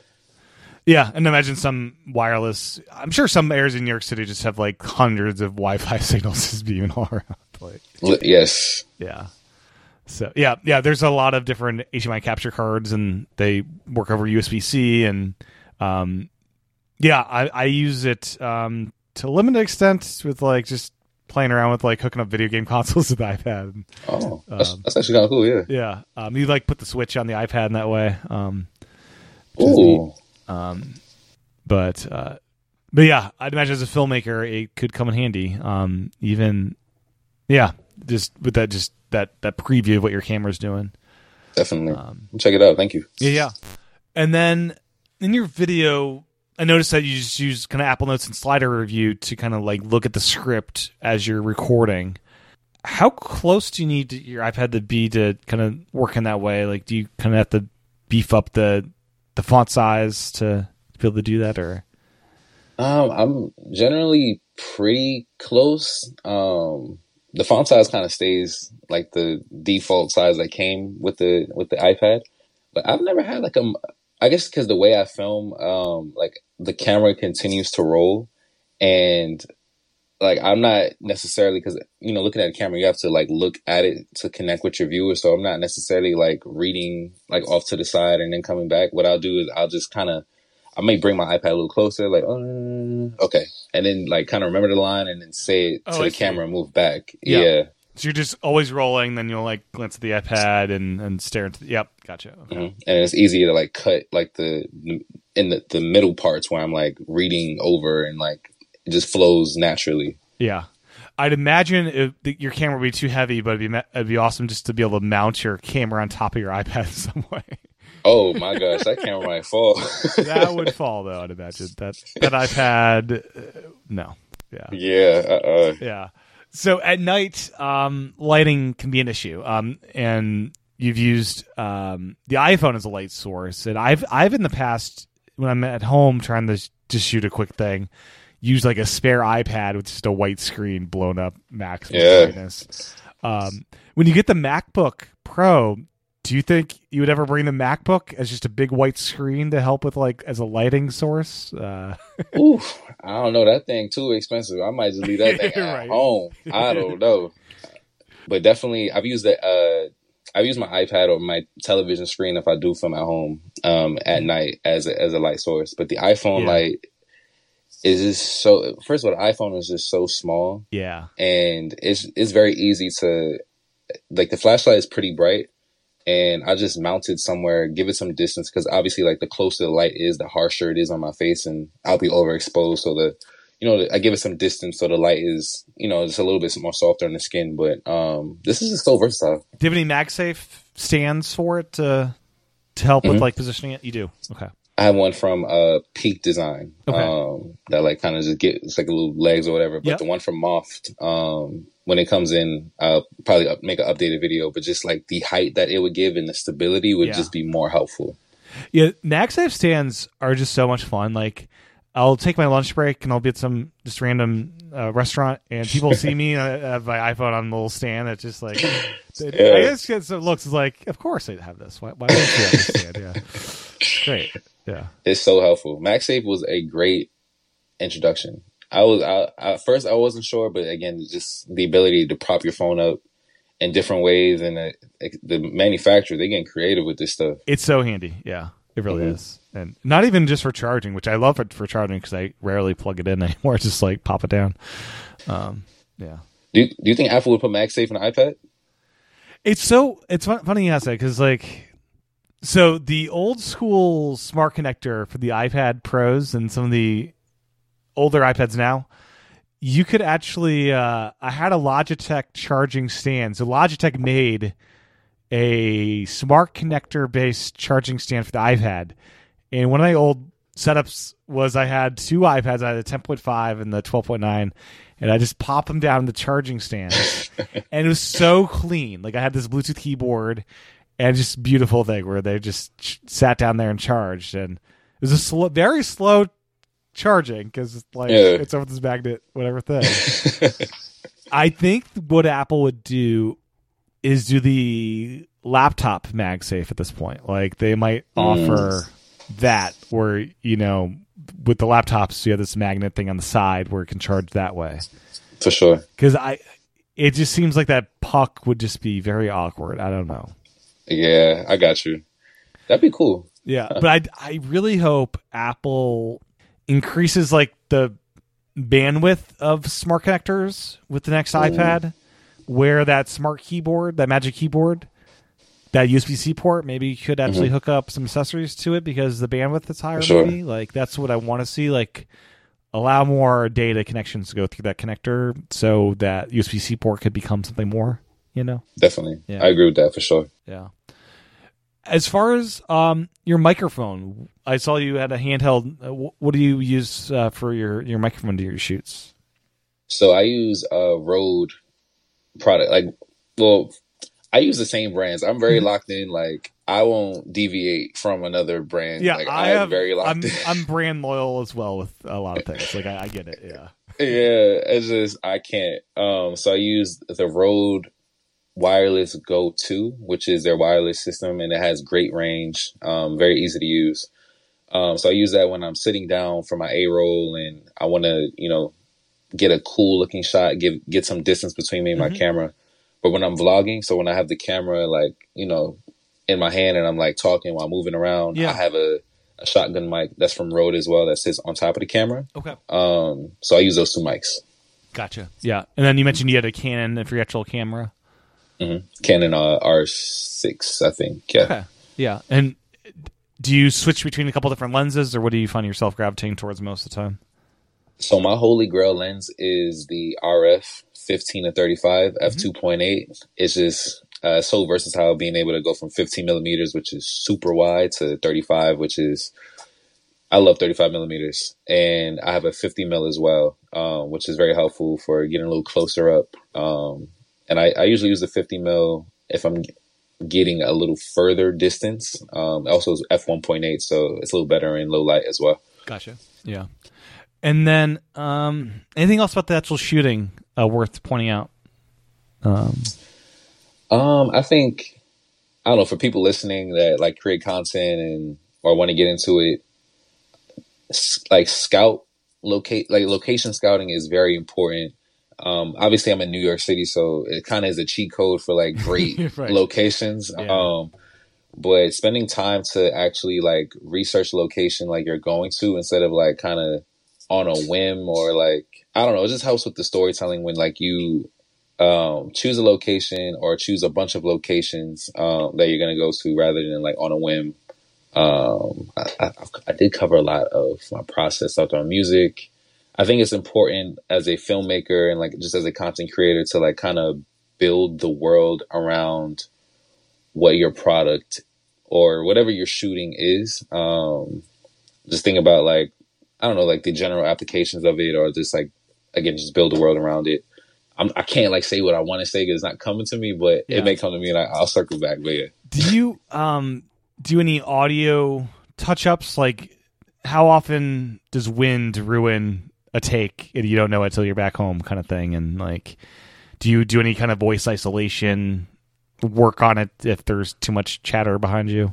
Yeah. yeah. And imagine some wireless, I'm sure some areas in New York City just have like hundreds of Wi-Fi signals just being all around. Like, yes. Yeah. So yeah, yeah. There's a lot of different H D M I capture cards, and they work over U S B C, and um, yeah, I, I use it um, to a limited extent with like just playing around with like hooking up video game consoles with the iPad. Oh, that's, um, that's actually kind of cool. Yeah, yeah. Um, you like put the Switch on the iPad in that way. Um, Ooh. Um, but uh, but yeah, I'd imagine as a filmmaker, it could come in handy. Um, even yeah, just with that just. that that preview of what your camera's doing. Definitely. Um, check it out. Thank you. Yeah, yeah. And then in your video, I noticed that you just use kind of Apple Notes and Slider Review to kind of like look at the script as you're recording. How close do you need to your iPad to be to kind of work in that way? Like, do you kind of have to beef up the the font size to be able to do that, or? Um, I'm generally pretty close. Um, The font size kind of stays like the default size that came with the with the iPad, but I've never had like a. I guess because the way I film, um, like the camera continues to roll, and like I'm not necessarily, because you know, looking at a camera, you have to like look at it to connect with your viewer. So I'm not necessarily like reading like off to the side and then coming back. What I'll do is I'll just kind of. I may bring my iPad a little closer, like, oh, okay. And then, like, kind of remember the line and then say it oh, to I the see. camera and move back. Yeah. yeah. So you're just always rolling, then you'll, like, glance at the iPad and, and stare into the... Yep, gotcha. Okay. Mm-hmm. And it's easy to, like, cut, like, the in the, the middle parts where I'm, like, reading over and, like, it just flows naturally. Yeah. I'd imagine it, your camera would be too heavy, but it'd be, it'd be awesome just to be able to mount your camera on top of your iPad in some way. Oh my gosh, that camera might fall. That would fall, though, I'd imagine. That that iPad, uh, no. Yeah. Yeah. Uh-uh. Yeah. So at night, um, lighting can be an issue. Um, and you've used um, the iPhone as a light source. And I've, I've in the past, when I'm at home trying to just shoot a quick thing, use like a spare iPad with just a white screen blown up max Yeah. brightness. Um, when you get the MacBook Pro, do you think you would ever bring the MacBook as just a big white screen to help with like as a lighting source? Uh, Ooh, I don't know. That thing too expensive. I might just leave that thing at Right. home. I don't know. But definitely, I've used the uh, I've used my iPad or my television screen if I do film at home um, at night as a, as a light source. But the iPhone Yeah. light is just so. First of all, the iPhone is just so small, yeah. and it's it's very easy to like. The flashlight is pretty bright, and I just mount it somewhere, give it some distance because obviously, like the closer the light is, the harsher it is on my face, and I'll be overexposed. So the you know, I give it some distance so the light is, you know, just a little bit more softer on the skin. But um, this is just so versatile. Do you have any MagSafe stands for it to to help Mhm. with like positioning it? You do. Okay. I have one from uh, Peak Design Okay. um, that like kind of just get it's like a little legs or whatever. But Yep. the one from Moft, um, when it comes in, I'll probably up, make an updated video. But just like the height that it would give and the stability would Yeah. just be more helpful. Yeah, MagSafe stands are just so much fun. Like, I'll take my lunch break and I'll be at some just random uh, restaurant, and people see me and I have my iPhone on the little stand. It's just like, it, Yeah. I guess it looks like, of course I have this. Why, why don't you have this stand? Yeah, great. Yeah, It's so helpful. MagSafe was a great introduction. I was I, at first I wasn't sure, but again, just the ability to prop your phone up in different ways, and the, the manufacturer they getting creative with this stuff. it's so handy. Yeah, it really Mhm. is, and not even just for charging, which I love it for charging because I rarely plug it in anymore. Just like pop it down. Um, yeah. Do you, do you think Apple would put MagSafe in an iPad? It's so it's fun, funny you ask that because like so the old school smart connector for the iPad Pros and some of the older iPads now, you could actually uh, I had a Logitech charging stand. So Logitech made a smart connector based charging stand for the iPad, and one of my old setups was I had two iPads. I had the ten point five and the twelve point nine, and I just pop them down the charging stand, and it was so clean. Like I had this Bluetooth keyboard, and just beautiful thing where they just ch- sat down there and charged, and it was a slow, very slow charging because like Yeah. it's over this magnet, whatever thing. I think what Apple would do is do the laptop MagSafe at this point. Like they might offer that where, you know, with the laptops, you have this magnet thing on the side where it can charge that way. For sure. Because I, it just seems like that puck would just be very awkward. I don't know. Yeah, I got you. That'd be cool. Yeah, but I, I really hope Apple increases like the bandwidth of smart connectors with the next iPad, where that smart keyboard, that Magic Keyboard, that U S B C port, maybe you could actually Mhm. hook up some accessories to it because the bandwidth is higher. Sure. Maybe like that's what I want to see. Like allow more data connections to go through that connector so that U S B C port could become something more. You know. Definitely. Yeah. I agree with that for sure. Yeah. As far as um, your microphone, I saw you had a handheld. Uh, wh- what do you use uh, for your, your microphone to your shoots? So I use a Rode product. Like, well, I use the same brands. I'm very locked in. Like, I won't deviate from another brand. Yeah, like, I I'm have. very locked I'm in. I'm brand loyal as well with a lot of things. Like I, I get it. Yeah. Yeah, it's just I can't. Um, so I use the Rode Wireless Go two, which is their wireless system, and it has great range. Um, very easy to use. Um, so I use that when I'm sitting down for my A roll and I want to, you know, get a cool looking shot, give get some distance between me and my Mhm. camera. But when I'm vlogging, so when I have the camera like, you know, in my hand and I'm like talking while moving around, Yeah. I have a, a shotgun mic that's from Rode as well that sits on top of the camera. Okay. Um, so I use those two mics. Gotcha. Yeah. And then you mentioned you had a Canon for your actual camera. hmm Canon uh, R six, I think. Yeah. Okay. Yeah. And do you switch between a couple different lenses, or what do you find yourself gravitating towards most of the time? So my holy grail lens is the R F fifteen to thirty-five f two point eight. It's just uh, so versatile, being able to go from fifteen millimeters, which is super wide, to thirty-five, which is I love thirty-five millimeters, and I have a fifty mil as well, um, which is very helpful for getting a little closer up. Um, and I, I usually use the fifty mil if I'm getting a little further distance. Um, also, it's f one point eight, so it's a little better in low light as well. Gotcha. Yeah. And then, um, anything else about the actual shooting uh, worth pointing out? Um, um, I think I don't know for people listening that like create content and or want to get into it, like scout locate like location scouting is very important. Um, obviously, I'm in New York City, so it kind of is a cheat code for like great right. locations. Yeah. Um, but spending time to actually like research location like you're going to instead of like kind of on a whim or like I don't know, it just helps with the storytelling when like you um, choose a location or choose a bunch of locations um, that you're gonna go to rather than like on a whim. Um, I, I, I did cover a lot of my process out there on music. I think it's important as a filmmaker and like just as a content creator to like kind of build the world around what your product or whatever you're shooting is. Um, just think about like, I don't know, like the general applications of it or just like, again, just build the world around it. I'm, I can't like say what I want to say because it's not coming to me, but yeah. It may come to me and I, I'll circle back. But yeah. Do you um, do any audio touch-ups? Like how often does wind ruin a take and you don't know it till you're back home kind of thing? And like, do you do any kind of voice isolation work on it if there's too much chatter behind you?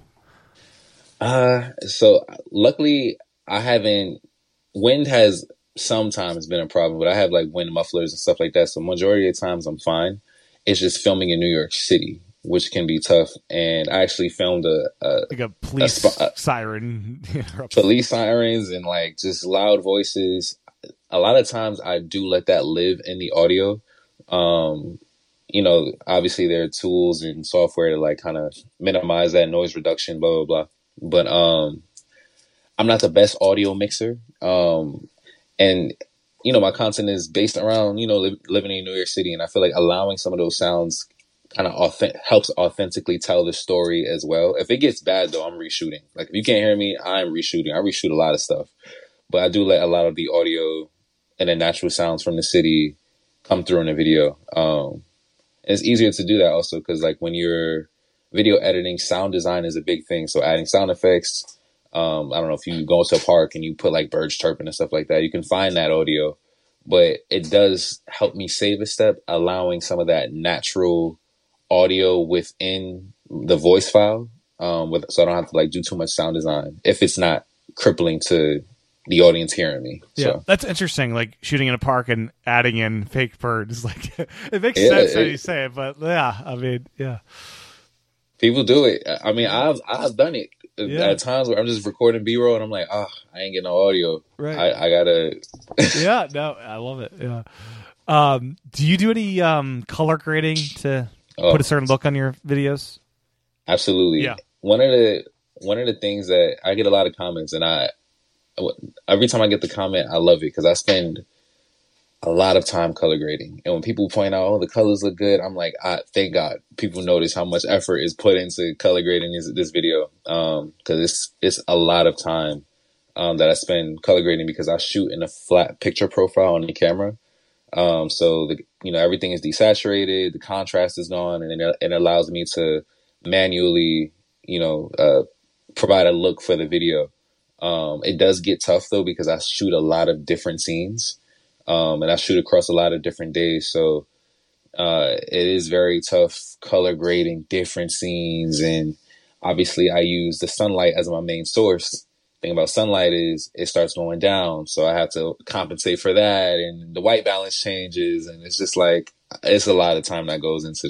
Uh, so luckily I haven't, wind has sometimes been a problem, but I have like wind mufflers and stuff like that. So majority of the times I'm fine. It's just filming in New York City, which can be tough. And I actually filmed a, a like a police a sp- siren, police sirens and like just loud voices. A lot of times I do let that live in the audio. Um, you know, obviously there are tools and software to like kind of minimize that noise reduction, blah, blah, blah. But um, I'm not the best audio mixer. Um, and, you know, my content is based around, you know, li- living in New York City. And I feel like allowing some of those sounds kind of authentic, helps authentically tell the story as well. If it gets bad, though, I'm reshooting. Like, if you can't hear me, I'm reshooting. I reshoot a lot of stuff. But I do let a lot of the audio and the natural sounds from the city come through in the video. Um, and it's easier to do that also because, like, when you're video editing, sound design is a big thing. So adding sound effects, um, I don't know if you go to a park and you put, like, birds chirping and stuff like that, you can find that audio. But it does help me save a step, allowing some of that natural audio within the voice file, um, with, so I don't have to, like, do too much sound design if it's not crippling to the audience hearing me. Yeah, so. That's interesting. Like shooting in a park and adding in fake birds. Like it makes yeah, sense it, how you say it, but yeah, I mean, yeah. People do it. I mean, I've I've done it yeah. at times where I'm just recording B-roll and I'm like, oh, I ain't getting no audio. Right. I, I gotta. yeah, no, I love it. Yeah. Um, do you do any um, color grading to oh. put a certain look on your videos? Absolutely. Yeah. One of the one of the things that I get a lot of comments and I. Every time I get the comment, I love it because I spend a lot of time color grading. And when people point out, oh, the colors look good, I'm like, I, thank God people notice how much effort is put into color grading this, this video. Um, because it's, it's a lot of time um, that I spend color grading because I shoot in a flat picture profile on the camera. Um, so, the, you know, everything is desaturated, the contrast is gone, and it, it allows me to manually, you know, uh, provide a look for the video. Um, it does get tough though, because I shoot a lot of different scenes, um, and I shoot across a lot of different days. So, uh, it is very tough color grading different scenes. And obviously I use the sunlight as my main source. Thing about sunlight is it starts going down. So I have to compensate for that. And the white balance changes. And it's just like, it's a lot of time that goes into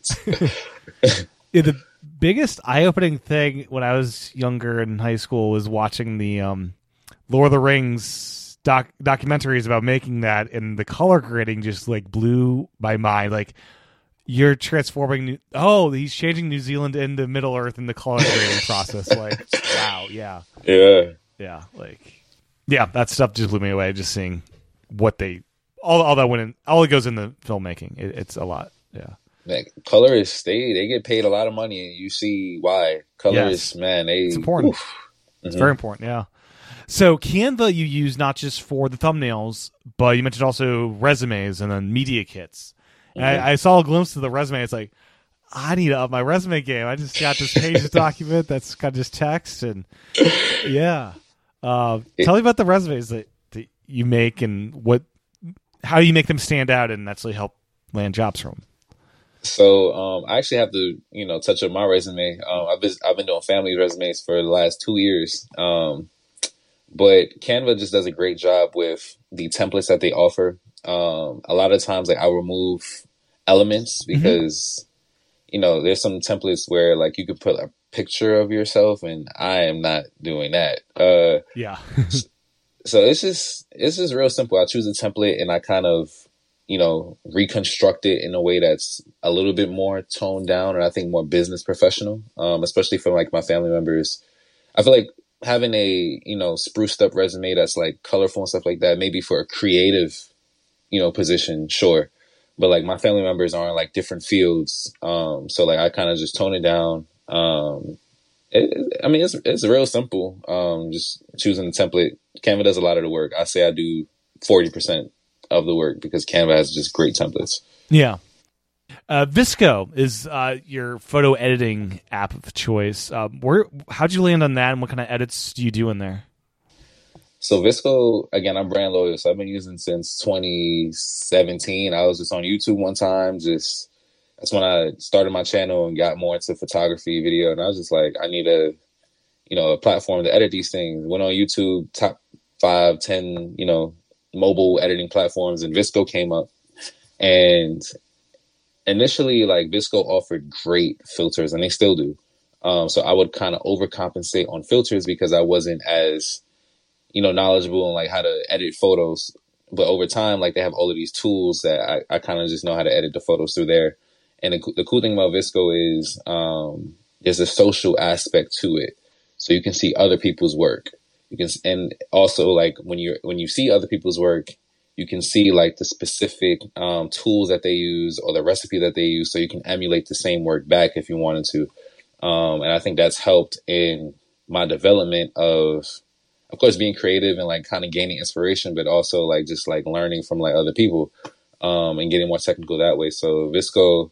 this. yeah, the- biggest eye-opening thing when I was younger in high school was watching the um, Lord of the Rings doc- documentaries about making that, and the color grading just like blew my mind. Like you're transforming. New- oh, he's changing New Zealand into Middle Earth in the color grading process. Like, wow, yeah, yeah, yeah. Like, yeah, that stuff just blew me away. Just seeing what they all all that went in, all it goes into filmmaking. It, it's a lot. Yeah. Like, colorists, they they get paid a lot of money, and you see why. Colorists, yes. man, they it's important. Oof. It's mm-hmm. very important, yeah. So Canva you use not just for the thumbnails, but you mentioned also resumes and then media kits. And mm-hmm. I, I saw a glimpse of the resume. It's like, I need to up my resume game. I just got this page document that's got just text and yeah. Uh, tell me about the resumes that, that you make and what how do you make them stand out and actually help land jobs for them? So um, I actually have to, you know, touch up my resume. Um, I've been I've been doing family resumes for the last two years, um, but Canva just does a great job with the templates that they offer. Um, a lot of times, like I remove elements because mm-hmm. you know there's some templates where like you could put a picture of yourself, and I am not doing that. Uh, yeah. So it's just it's just real simple. I choose a template and I kind of, you know, reconstruct it in a way that's a little bit more toned down, or I think more business professional, um, especially for like my family members. I feel like having a, you know, spruced up resume that's like colorful and stuff like that, maybe for a creative, you know, position, sure. But like my family members are in like different fields. Um, so like I kind of just tone it down. Um, it, I mean, it's it's real simple. Um, just choosing the template. Canva does a lot of the work. I say I do forty percent of the work because Canva has just great templates. Yeah. Uh, VSCO is uh, your photo editing app of choice. Uh, where, how'd you land on that, and what kind of edits do you do in there? So VSCO, again, I'm brand loyal, so I've been using since twenty seventeen. I was just on YouTube one time. Just that's when I started my channel and got more into photography, video, and I was just like, I need a, you know, a platform to edit these things. Went on YouTube, top five, ten, you know, mobile editing platforms, and VSCO came up. And initially, like VSCO offered great filters, and they still do. Um, so I would kind of overcompensate on filters because I wasn't as, you know, knowledgeable on like how to edit photos. But over time, like they have all of these tools that I, I kind of just know how to edit the photos through there. And the, the cool thing about VSCO is um, there's a social aspect to it, so you can see other people's work. You can, and also like when you when you see other people's work, you can see like the specific um, tools that they use or the recipe that they use, so you can emulate the same work back if you wanted to. Um, and I think that's helped in my development of, of course, being creative and like kind of gaining inspiration, but also like just like learning from like other people um, and getting more technical that way. So VSCO,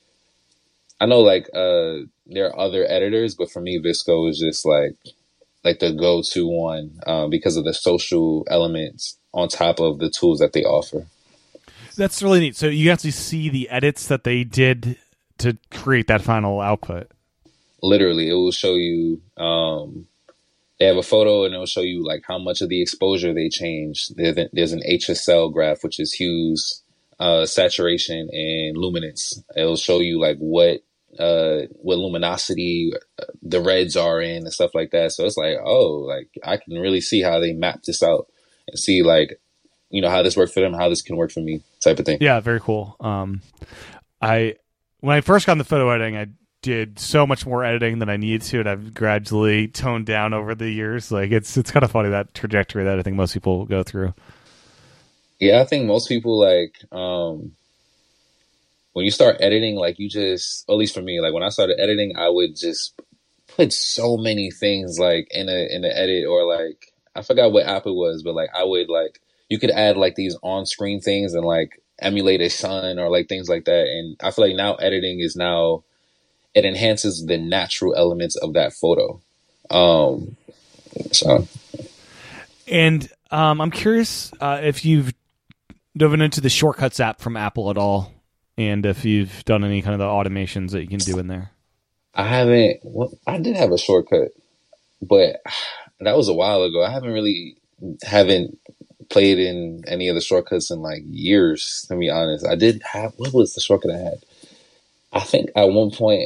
I know like uh, there are other editors, but for me, VSCO is just like like the go-to one um, because of the social elements on top of the tools that they offer. That's really neat. So you actually see the edits that they did to create that final output. Literally, it will show you. Um, they have a photo, and it will show you like how much of the exposure they changed. There's, there's an H S L graph, which is hues, uh, saturation, and luminance. It will show you like what. Uh, what luminosity the reds are in and stuff like that. So it's like, oh, like I can really see how they map this out and see like, you know, how this worked for them, how this can work for me, type of thing. Yeah, very cool. Um, I when I first got into photo editing, I did so much more editing than I needed to, and I've gradually toned down over the years. Like it's it's kind of funny, that trajectory that I think most people go through. Yeah, I think most people like. Um, When you start editing, like you just, at least for me, like when I started editing, I would just put so many things like in a in the edit, or like I forgot what app it was, but like I would like you could add like these on screen things and like emulate a sun or like things like that. And I feel like now editing is now it enhances the natural elements of that photo. Um, so, and um, I'm curious uh, if you've dove into the Shortcuts app from Apple at all. And if you've done any kind of the automations that you can do in there. I haven't. Well, I did have a shortcut, but that was a while ago. I haven't really haven't played in any of the shortcuts in like years, to be honest. I did have, what was the shortcut I had? I think at one point,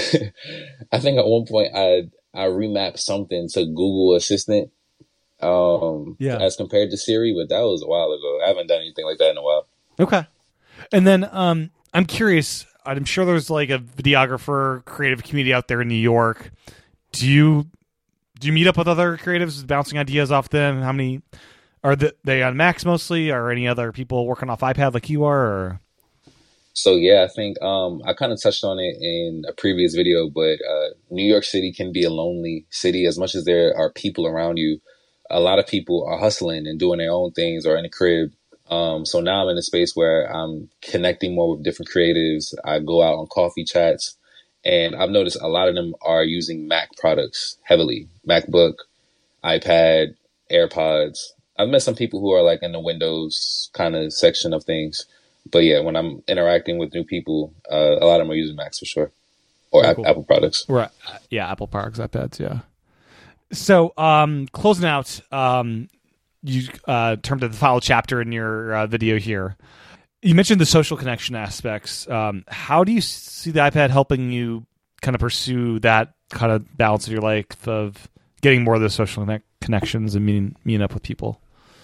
I think at one point I I remapped something to Google Assistant um, yeah. as compared to Siri, but that was a while ago. I haven't done anything like that in a while. Okay. And then um, I'm curious, I'm sure there's like a videographer, creative community out there in New York. Do you do you meet up with other creatives, bouncing ideas off them? How many are they on Macs mostly, or any other people working off iPad like you are? Or? So yeah, I think um, I kind of touched on it in a previous video, but uh, New York City can be a lonely city. As much as there are people around you, a lot of people are hustling and doing their own things or in a crib. Um, so now I'm in a space where I'm connecting more with different creatives. I go out on coffee chats, and I've noticed a lot of them are using Mac products heavily. MacBook, iPad, AirPods. I've met some people who are like in the Windows kind of section of things. But yeah, when I'm interacting with new people, uh, a lot of them are using Macs for sure, or Very a- cool. Apple products. Right. Yeah, Apple products, iPads, yeah. So, um, closing out, um, you uh, termed it the final chapter in your uh, video here. You mentioned the social connection aspects. Um, how do you see the iPad helping you kind of pursue that kind of balance of your life of getting more of those social connect- connections and meeting, meeting up with people?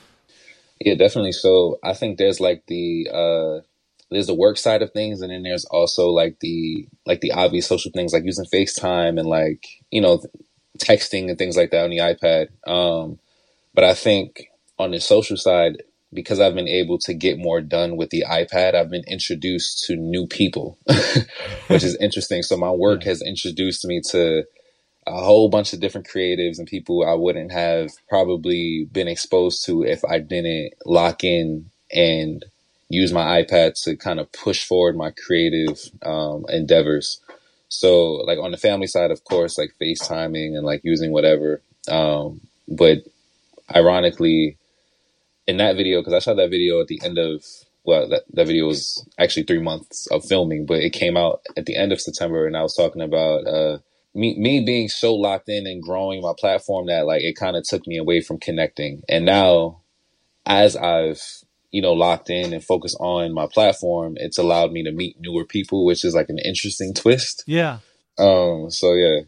Yeah, definitely. So I think there's like the uh there's the work side of things, and then there's also like the like the obvious social things like using FaceTime and like, you know, texting and things like that on the iPad. Um, but I think on the social side, because I've been able to get more done with the iPad, I've been introduced to new people, which is interesting. So my work Yeah. has introduced me to a whole bunch of different creatives and people I wouldn't have probably been exposed to if I didn't lock in and use my iPad to kind of push forward my creative um, endeavors. So like on the family side, of course, like FaceTiming and like using whatever. Um, but ironically, in that video, because I shot that video at the end of, well, that, that video was actually three months of filming, but it came out at the end of September, and I was talking about uh, me me being so locked in and growing my platform that like it kind of took me away from connecting. And now, as I've you know locked in and focused on my platform, it's allowed me to meet newer people, which is like an interesting twist. Yeah. Um. So yeah.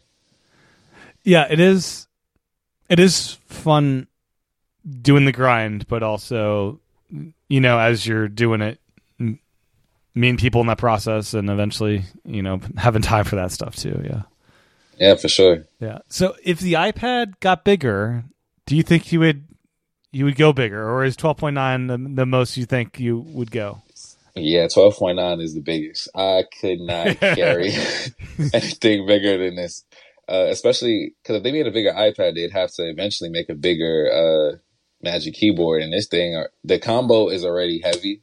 Yeah, it is. It is fun doing the grind, but also, you know, as you're doing it, m- meeting people in that process, and eventually, you know, having time for that stuff too. Yeah. Yeah, for sure. Yeah. So, if the iPad got bigger, do you think you would you would go bigger, or is twelve point nine the, the most you think you would go? Yeah, twelve point nine is the biggest. I could not carry anything bigger than this. Uh, especially because if they made a bigger iPad, they'd have to eventually make a bigger uh, Magic Keyboard. And this thing, uh, the combo is already heavy.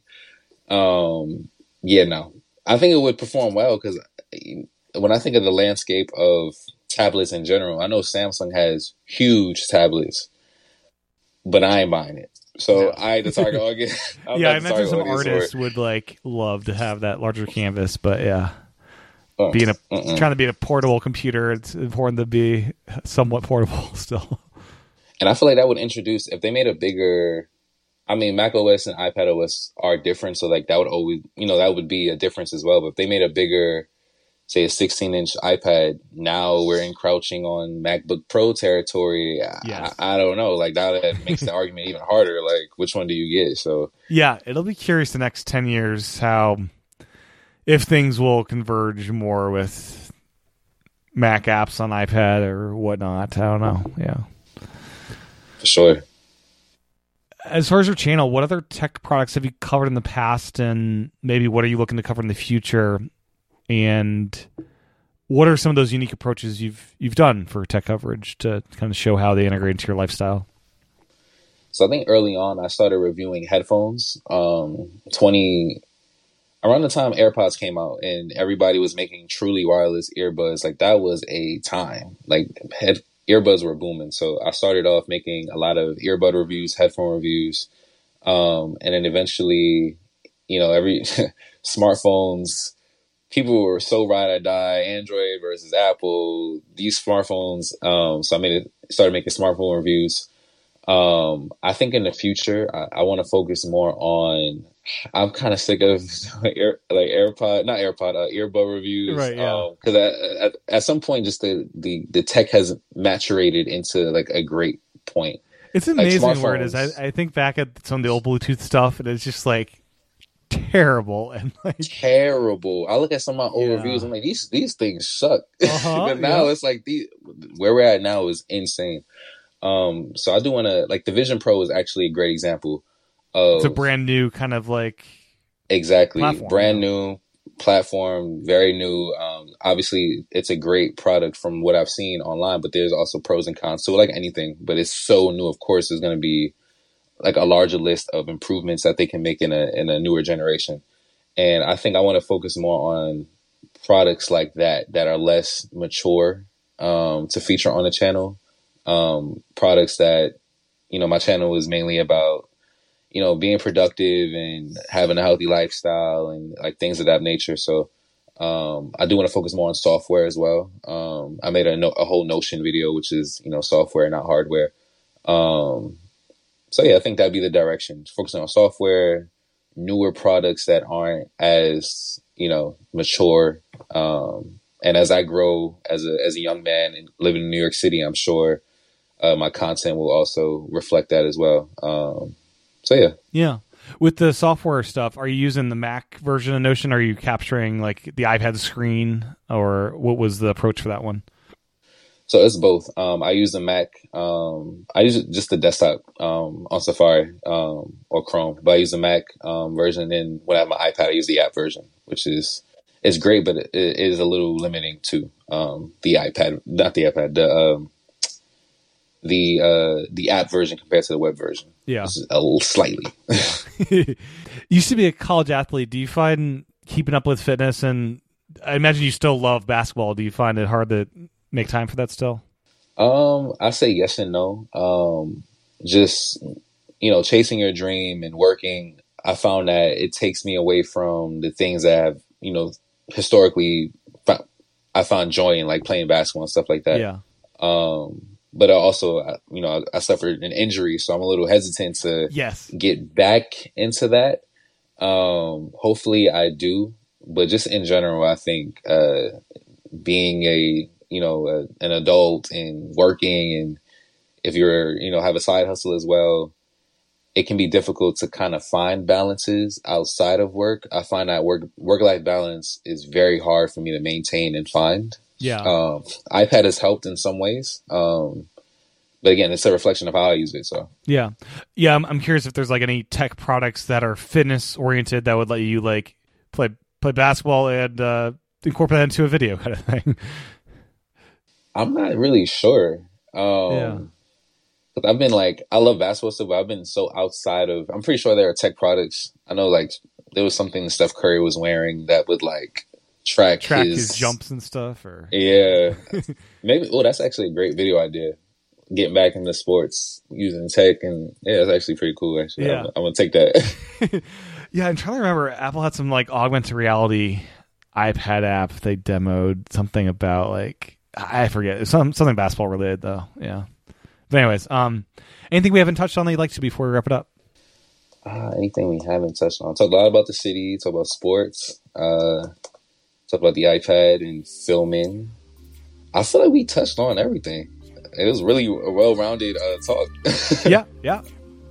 Um, yeah, no. I think it would perform well because when I think of the landscape of tablets in general, I know Samsung has huge tablets, but I ain't buying it. So No. I the target audience. Yeah, I imagine some artists would like love to have that larger canvas, but yeah. Uh, Being a uh-uh. trying to be a portable computer, it's important to be somewhat portable still. And I feel like that would introduce, if they made a bigger, I mean, Mac O S and iPad O S are different, so like that would always, you know, that would be a difference as well. But if they made a bigger, say a sixteen inch iPad, now we're encroaching on MacBook Pro territory. Yes. I, I don't know. Like now that makes the argument even harder. Like which one do you get? So Yeah, it'll be curious the next ten years how, if things will converge more with Mac apps on iPad or whatnot. I don't know. Yeah. for sure. As far as your channel, what other tech products have you covered in the past, and maybe what are you looking to cover in the future? And what are some of those unique approaches you've you've done for tech coverage to kind of show how they integrate into your lifestyle? So I think early on I started reviewing headphones. Um, twenty around the time AirPods came out and everybody was making truly wireless earbuds. Like that was a time. Like head earbuds were booming. So I started off making a lot of earbud reviews, headphone reviews, um, and then eventually, you know, every smartphones. People were so ride or die, Android versus Apple, these smartphones. Um, so I made it, started making smartphone reviews. Um, I think in the future, I, I want to focus more on, I'm kind of sick of Air, like AirPod, not AirPod, uh, earbud reviews. Right, yeah. Because at, at, at some point, just the, the, the tech has maturated into like a great point. It's Like amazing where it is. smartphones. I, I think back at some of the old Bluetooth stuff, and it's just like terrible and like Terrible. I look at some of my old Yeah. reviews. I'm like, these these things suck. Uh-huh, but now yeah. it's like the where we're at now is insane. Um, so I do want to like the Vision Pro is actually a great example of it's a brand new kind of like exactly platform, brand yeah. new platform, very new. Um, obviously, it's a great product from what I've seen online, but there's also pros and cons to it, like anything. But it's so new. Of course, there's going to be like a larger list of improvements that they can make in a in a newer generation. And I think I want to focus more on products like that that are less mature um, to feature on the channel. Um, products that you know, my channel is mainly about, you know, being productive and having a healthy lifestyle and like things of that nature. So um, I do want to focus more on software as well. Um, I made a, no- a whole Notion video, which is, you know, software, not hardware. Um, so yeah, I think that'd be the direction. Focusing on software, newer products that aren't as, you know, mature. Um, and as I grow as a, as a young man and living in New York City, I'm sure uh, my content will also reflect that as well. Um, so yeah. Yeah. With the software stuff, are you using the Mac version of Notion? Or are you capturing like the iPad screen, or what was the approach for that one? So it's both. Um, I use the Mac. Um, I use just the desktop um, on Safari um, or Chrome, but I use the Mac um, version. And when I have my iPad, I use the app version, which is it's great, but it, it is a little limiting too. Um, the iPad, not the iPad, the um, the uh, the app version compared to the web version. Yeah, just a little slightly. You used to be a college athlete. Do you find keeping up with fitness, and I imagine you still love basketball, do you find it hard to make time for that still? Um, I say yes and no. Um, just, you know, chasing your dream and working, I found that it takes me away from the things that I've, you know, historically I found joy in, like playing basketball and stuff like that. Yeah. Um, but I also, you know, I suffered an injury, so I'm a little hesitant to yes. get back into that. Um, hopefully I do, but just in general, I think, uh, being a, you know, a, an adult and working, and if you're, you know, have a side hustle as well, it can be difficult to kind of find balances outside of work. I find that work, work-life balance is very hard for me to maintain and find. Yeah. Um, iPad has helped in some ways. Um, but again, it's a reflection of how I use it. So yeah. Yeah. I'm, I'm curious if there's like any tech products that are fitness oriented that would let you like play, play basketball and, uh, incorporate that into a video kind of thing. I'm not really sure. Um, yeah. But I've been like, I love basketball stuff, but I've been so outside of, I'm pretty sure there are tech products. I know like there was something Steph Curry was wearing that would like track, track his, his jumps and stuff, or yeah, maybe. Oh, that's actually a great video idea. Getting back into sports using tech, and yeah, that's actually pretty cool. Actually, yeah. I'm, I'm gonna take that. Yeah, I'm trying to remember. Apple had some like augmented reality iPad app they demoed, something about like I forget, some something basketball related though. Yeah. But anyways, um, anything we haven't touched on that you'd like to before we wrap it up? Uh, anything we haven't touched on? Talk a lot about the city. Talk about sports. Uh, talk about the iPad and filming. I feel like we touched on everything. It was really a well-rounded uh, talk. yeah, yeah.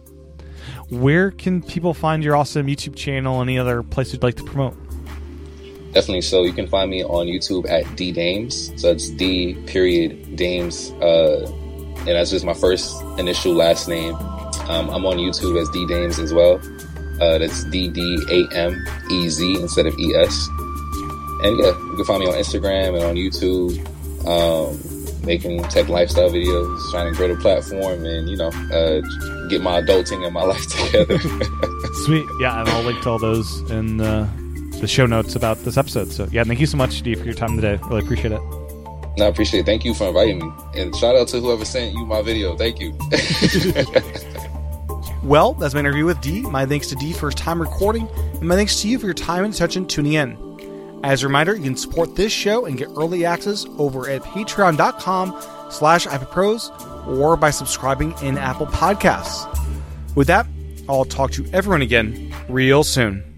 Where can people find your awesome YouTube channel? Any other place you'd like to promote? Definitely. So you can find me on YouTube at D Dames. So it's D period Dames. Uh, and that's just my first initial last name. Um, I'm on YouTube as D Dames as well. Uh, that's D D A M E Z instead of E S. And yeah, you can find me on Instagram and on YouTube, um, making tech lifestyle videos, trying to grow the platform and, you know, uh, get my adulting and my life together. Sweet. Yeah, and I'll link to all those in uh, the show notes about this episode. So yeah, thank you so much, Steve, for your time today. Really appreciate it. No, I appreciate it. Thank you for inviting me. And shout out to whoever sent you my video. Thank you. Well, that's my interview with Dee. My thanks to Dee for his time recording, and my thanks to you for your time and attention tuning in. As a reminder, you can support this show and get early access over at patreon.com slash iPadPros or by subscribing in Apple Podcasts. With that, I'll talk to everyone again real soon.